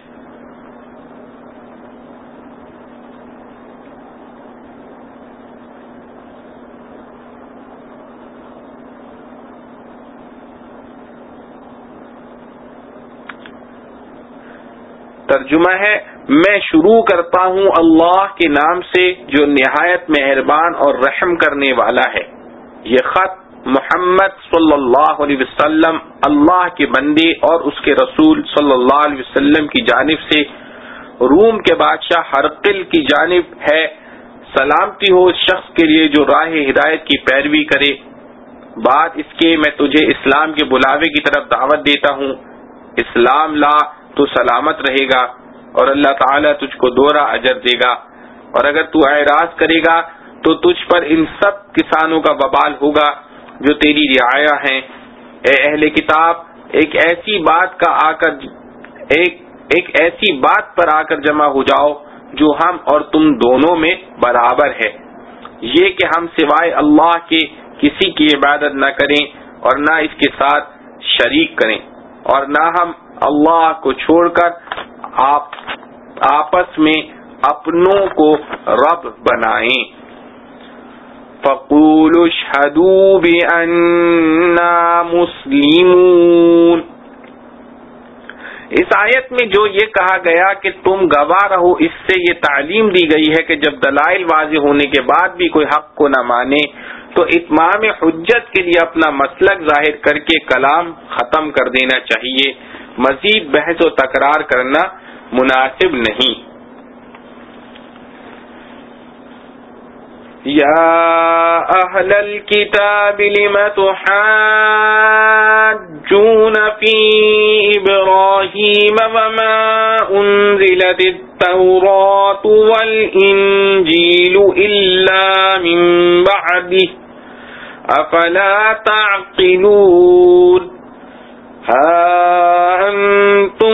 ترجمہ ہے، میں شروع کرتا ہوں اللہ کے نام سے جو نہایت مہربان اور رحم کرنے والا ہے۔ یہ خط محمد صلی اللہ علیہ وسلم اللہ کے بندے اور اس کے رسول صلی اللہ علیہ وسلم کی جانب سے روم کے بادشاہ ہرقل کی جانب ہے۔ سلامتی ہو اس شخص کے لیے جو راہ ہدایت کی پیروی کرے۔ بعد اس کے میں تجھے اسلام کے بلاوے کی طرف دعوت دیتا ہوں، اسلام لا تو سلامت رہے گا اور اللہ تعالیٰ تجھ کو دوہرا اجر دے گا، اور اگر تو اعراض کرے گا تو تجھ پر ان سب کسانوں کا وبال ہوگا جو تیری رعایا ہیں۔ اے اہل کتاب، ایک ایسی بات کا آ کر ایک ایک ایسی بات پر آ کر جمع ہو جاؤ جو ہم اور تم دونوں میں برابر ہے، یہ کہ ہم سوائے اللہ کے کسی کی عبادت نہ کریں اور نہ اس کے ساتھ شریک کریں، اور نہ ہم اللہ کو چھوڑ کر آپ آپس میں اپنوں کو رب بنائیں۔ فَقُولُوا اشْهَدُوا بِأَنَّا مُسْلِمُونَ۔ اس آیت میں جو یہ کہا گیا کہ تم گواہ رہو، اس سے یہ تعلیم دی گئی ہے کہ جب دلائل واضح ہونے کے بعد بھی کوئی حق کو نہ مانے تو اتمام حجت کے لیے اپنا مسلک ظاہر کر کے کلام ختم کر دینا چاہیے، مزید بحث و تکرار کرنا مناسب نہیں۔ یا اہل الکتاب لم تحاجون فی ابراہیم وما انزلت التوراۃ والانجیل الا من بعدہ افلا تعقلون۔ ہا انتم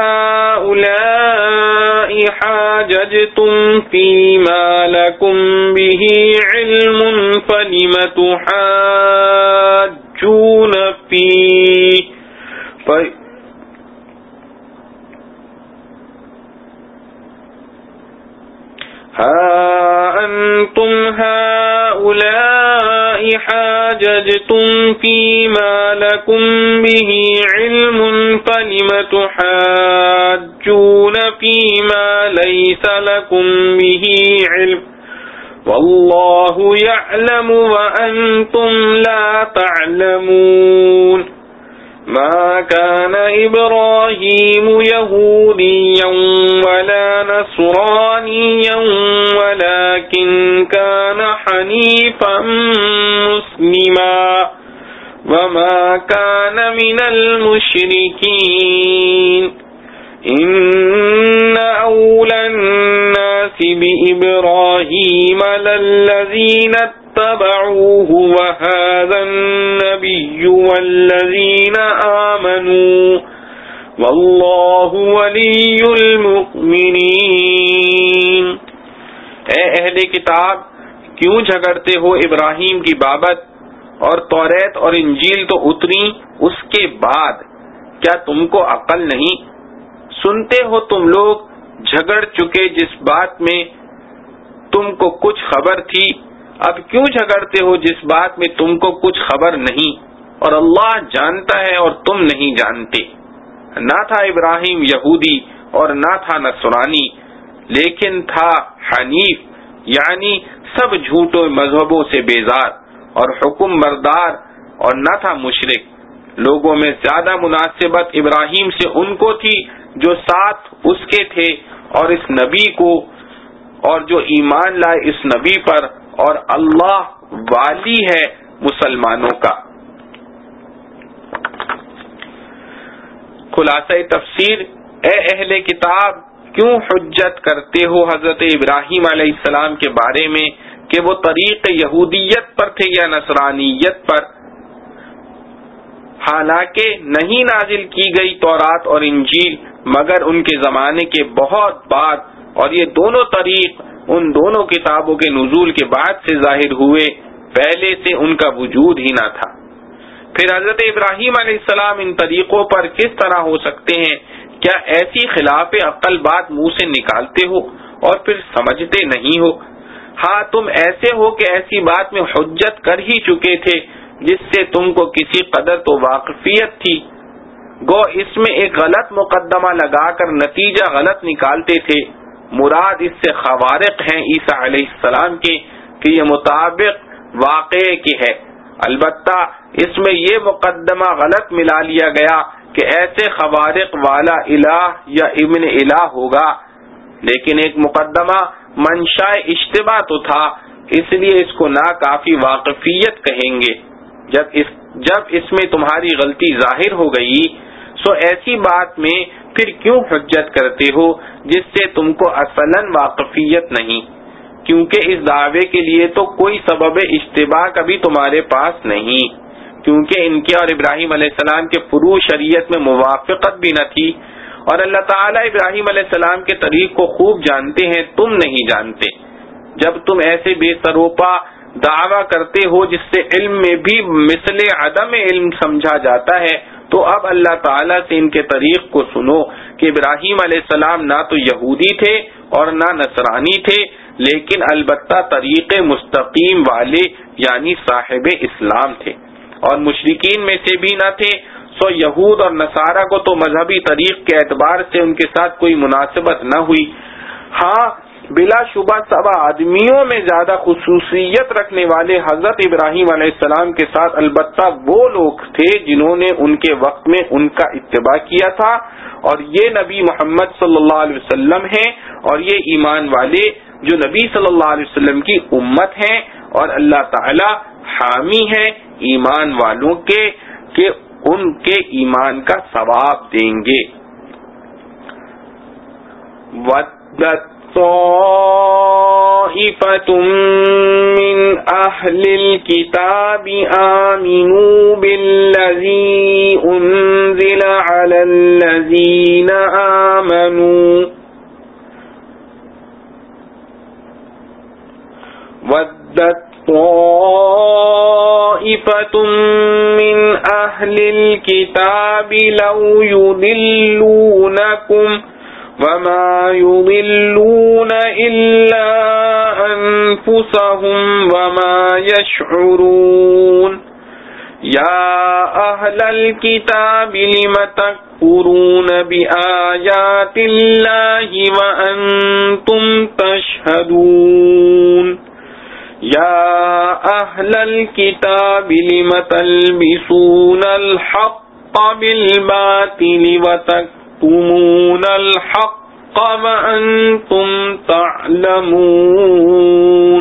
هؤلاء حاججتم فيما لكم به علم فلم تحاجون فيه ها أنتم هؤلاء حاججتم فيما لكم به علم فلم تحاجون فيما ليس لكم به علم والله يعلم وأنتم لا تعلمون۔ ما كان إبراهيم يهوديا ولا نصرانيا ولكن كان حنيفا مسلما وما كان من المشركين۔ إن أولى الناس بإبراهيم للذين اتبعوه وهذا النبي والذين آمنوا والله ولي المؤمنين۔ اے اہل کتاب، کیوں جھگڑتے ہو ابراہیم کی بابت؟ اور توریت اور انجیل تو اتری اس کے بعد، کیا تم کو عقل نہیں؟ سنتے ہو تم لوگ جھگڑ چکے جس بات میں تم کو کچھ خبر تھی، اب کیوں جھگڑتے ہو جس بات میں تم کو کچھ خبر نہیں، اور اللہ جانتا ہے اور تم نہیں جانتے۔ نہ تھا ابراہیم یہودی اور نہ تھا نصرانی، لیکن تھا حنیف، یعنی سب جھوٹوں مذہبوں سے بیزار اور حکم بردار، اور نہ تھا مشرک۔ لوگوں میں زیادہ مناسبت ابراہیم سے ان کو تھی جو ساتھ اس کے تھے، اور اس نبی کو، اور جو ایمان لائے اس نبی پر، اور اللہ والی ہے مسلمانوں کا۔ خلاصہ تفسیر، اے اہل کتاب، کیوں حجت کرتے ہو حضرت ابراہیم علیہ السلام کے بارے میں کہ وہ طریق یہودیت پر تھے یا نصرانیت پر، حالانکہ نہیں نازل کی گئی تورات اور انجیل مگر ان کے زمانے کے بہت بعد، اور یہ دونوں طریق ان دونوں کتابوں کے نزول کے بعد سے ظاہر ہوئے، پہلے سے ان کا وجود ہی نہ تھا۔ پھر حضرت ابراہیم علیہ السلام ان طریقوں پر کس طرح ہو سکتے ہیں؟ کیا ایسی خلاف عقل بات منہ سے نکالتے ہو اور پھر سمجھتے نہیں ہو؟ ہاں، تم ایسے ہو کہ ایسی بات میں حجت کر ہی چکے تھے جس سے تم کو کسی قدر تو واقفیت تھی، گو اس میں ایک غلط مقدمہ لگا کر نتیجہ غلط نکالتے تھے. مراد اس سے خوارق ہیں عیسیٰ علیہ السلام کے کہ یہ مطابق واقعے کی ہے. البتہ اس میں یہ مقدمہ غلط ملا لیا گیا کہ ایسے خوارق والا الہ یا ابن الہ ہوگا، لیکن ایک مقدمہ منشاء اشتباہ تو تھا، اس لیے اس کو ناکافی واقفیت کہیں گے. جب اس جب اس میں تمہاری غلطی ظاہر ہو گئی سو ایسی بات میں پھر کیوں حجت کرتے ہو جس سے تم کو اصلاً واقفیت نہیں، کیونکہ اس دعوے کے لیے تو کوئی سبب اشتباہ کبھی تمہارے پاس نہیں، کیونکہ ان کے اور ابراہیم علیہ السلام کے فروع شریعت میں موافقت بھی نہ تھی، اور اللہ تعالیٰ ابراہیم علیہ السلام کے طریق کو خوب جانتے ہیں، تم نہیں جانتے. جب تم ایسے بے سروپا دعویٰ کرتے ہو جس سے علم میں بھی مثل عدم علم سمجھا جاتا ہے، تو اب اللہ تعالیٰ سے ان کے طریق کو سنو کہ ابراہیم علیہ السلام نہ تو یہودی تھے اور نہ نصرانی تھے، لیکن البتہ طریق مستقیم والے یعنی صاحب اسلام تھے، اور مشرکین میں سے بھی نہ تھے. سو یہود اور نصارہ کو تو مذہبی طریق کے اعتبار سے ان کے ساتھ کوئی مناسبت نہ ہوئی. ہاں بلا شبہ سب آدمیوں میں زیادہ خصوصیت رکھنے والے حضرت ابراہیم علیہ السلام کے ساتھ البتہ وہ لوگ تھے جنہوں نے ان کے وقت میں ان کا اتباع کیا تھا، اور یہ نبی محمد صلی اللہ علیہ وسلم ہیں، اور یہ ایمان والے جو نبی صلی اللہ علیہ وسلم کی امت ہیں، اور اللہ تعالی حامی ہے ایمان والوں کے کہ ان کے ایمان کا ثواب دیں گے. وَدَّتْ طَائِفَةٌ مِّنْ أَهْلِ الْكِتَابِ آمِنُوا بِالَّذِي أُنزِلَ عَلَى الَّذِينَ آمَنُوا وَدَّتْ طَائِفَةٌ مِّنْ أَهْلِ الْكِتَابِ لَوْ يُضِلُّونَكُمْ وَمَا يُضِلُّونَ إِلَّا أَنفُسَهُمْ وَمَا يَشْعُرُونَ. يَا أَهْلَ الْكِتَابِ لِمَ تَكْفُرُونَ بِآيَاتِ اللَّهِ وَأَنْتُمْ تَشْهَدُونَ. يَا أَهْلَ الْكِتَابِ لِمَ تَلْبِسُونَ الْحَقَّ بِالْبَاطِلِ وَتَكْتُمُونَ الْحَقَّ وَأَنْتُمْ تَعْلَمُونَ.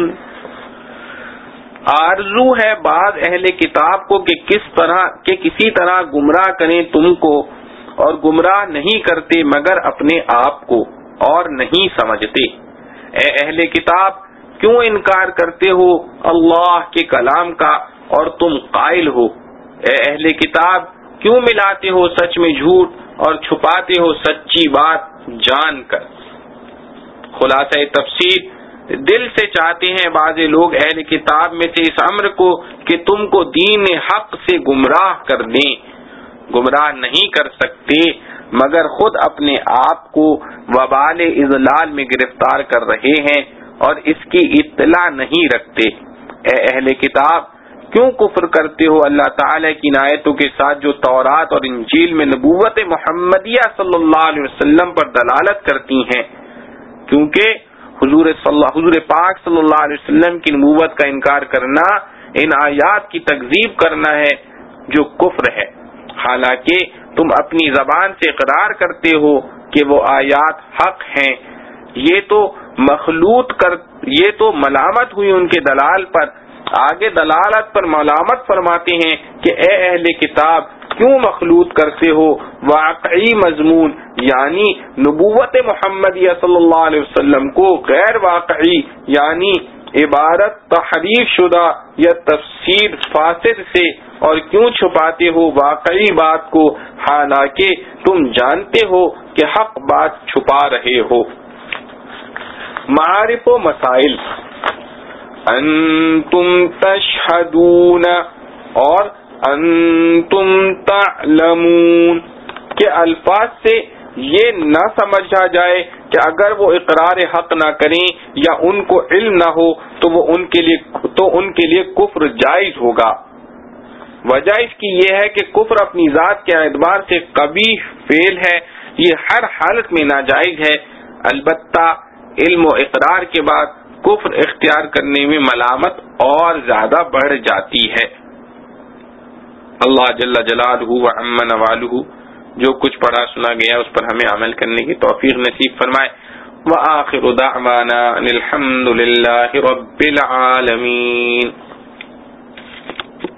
آرزو ہے بعض اہل کتاب کو کہ کس طرح کہ کسی طرح گمراہ کریں تم کو، اور گمراہ نہیں کرتے مگر اپنے آپ کو، اور نہیں سمجھتے. اے اہل کتاب کیوں انکار کرتے ہو اللہ کے کلام کا اور تم قائل ہو؟ اے اہل کتاب کیوں ملاتے ہو سچ میں جھوٹ اور چھپاتے ہو سچی بات جان کر؟ خلاصہ تفسیر، دل سے چاہتے ہیں بعض لوگ اہل کتاب میں سے اس امر کو کہ تم کو دین حق سے گمراہ کر دیں. گمراہ نہیں کر سکتے مگر خود اپنے آپ کو وبال اضلال میں گرفتار کر رہے ہیں اور اس کی اطلاع نہیں رکھتے. اے اہل کتاب کیوں کفر کرتے ہو اللہ تعالی کی آیتوں کے ساتھ جو تورات اور انجیل میں نبوت محمدیہ صلی اللہ علیہ وسلم پر دلالت کرتی ہیں؟ کیونکہ حضور صلی حضور پاک صلی اللہ علیہ وسلم کی نبوت کا انکار کرنا ان آیات کی تکذیب کرنا ہے جو کفر ہے، حالانکہ تم اپنی زبان سے اقرار کرتے ہو کہ وہ آیات حق ہیں. یہ تو مخلوط کر یہ تو ملامت ہوئی ان کے دلال پر. آگے دلالت پر ملامت فرماتے ہیں کہ اے اہل کتاب کیوں مخلوط کرتے ہو واقعی مضمون یعنی نبوت محمدیہ صلی اللہ علیہ وسلم کو غیر واقعی یعنی عبارت تحریف شدہ یا تفسیر فاسد سے، اور کیوں چھپاتے ہو واقعی بات کو حالانکہ تم جانتے ہو کہ حق بات چھپا رہے ہو. معارف و مسائل. انتم تشہدون اور انتم تعلمون کے الفاظ سے یہ نہ سمجھا جائے کہ اگر وہ اقرار حق نہ کریں یا ان کو علم نہ ہو تو وہ ان کے لیے تو ان کے لیے کفر جائز ہوگا. وجہ اس کی یہ ہے کہ کفر اپنی ذات کے اعتبار سے قبیح فعل ہے، یہ ہر حالت میں ناجائز ہے، البتہ علم و اقرار کے بعد کفر اختیار کرنے میں ملامت اور زیادہ بڑھ جاتی ہے۔ اللہ جل جلالہ و عم نوالہ جو کچھ پڑھا سنا گیا اس پر ہمیں عمل کرنے کی توفیق نصیب فرمائے۔ وآخر دعوانا الحمد للہ رب العالمین۔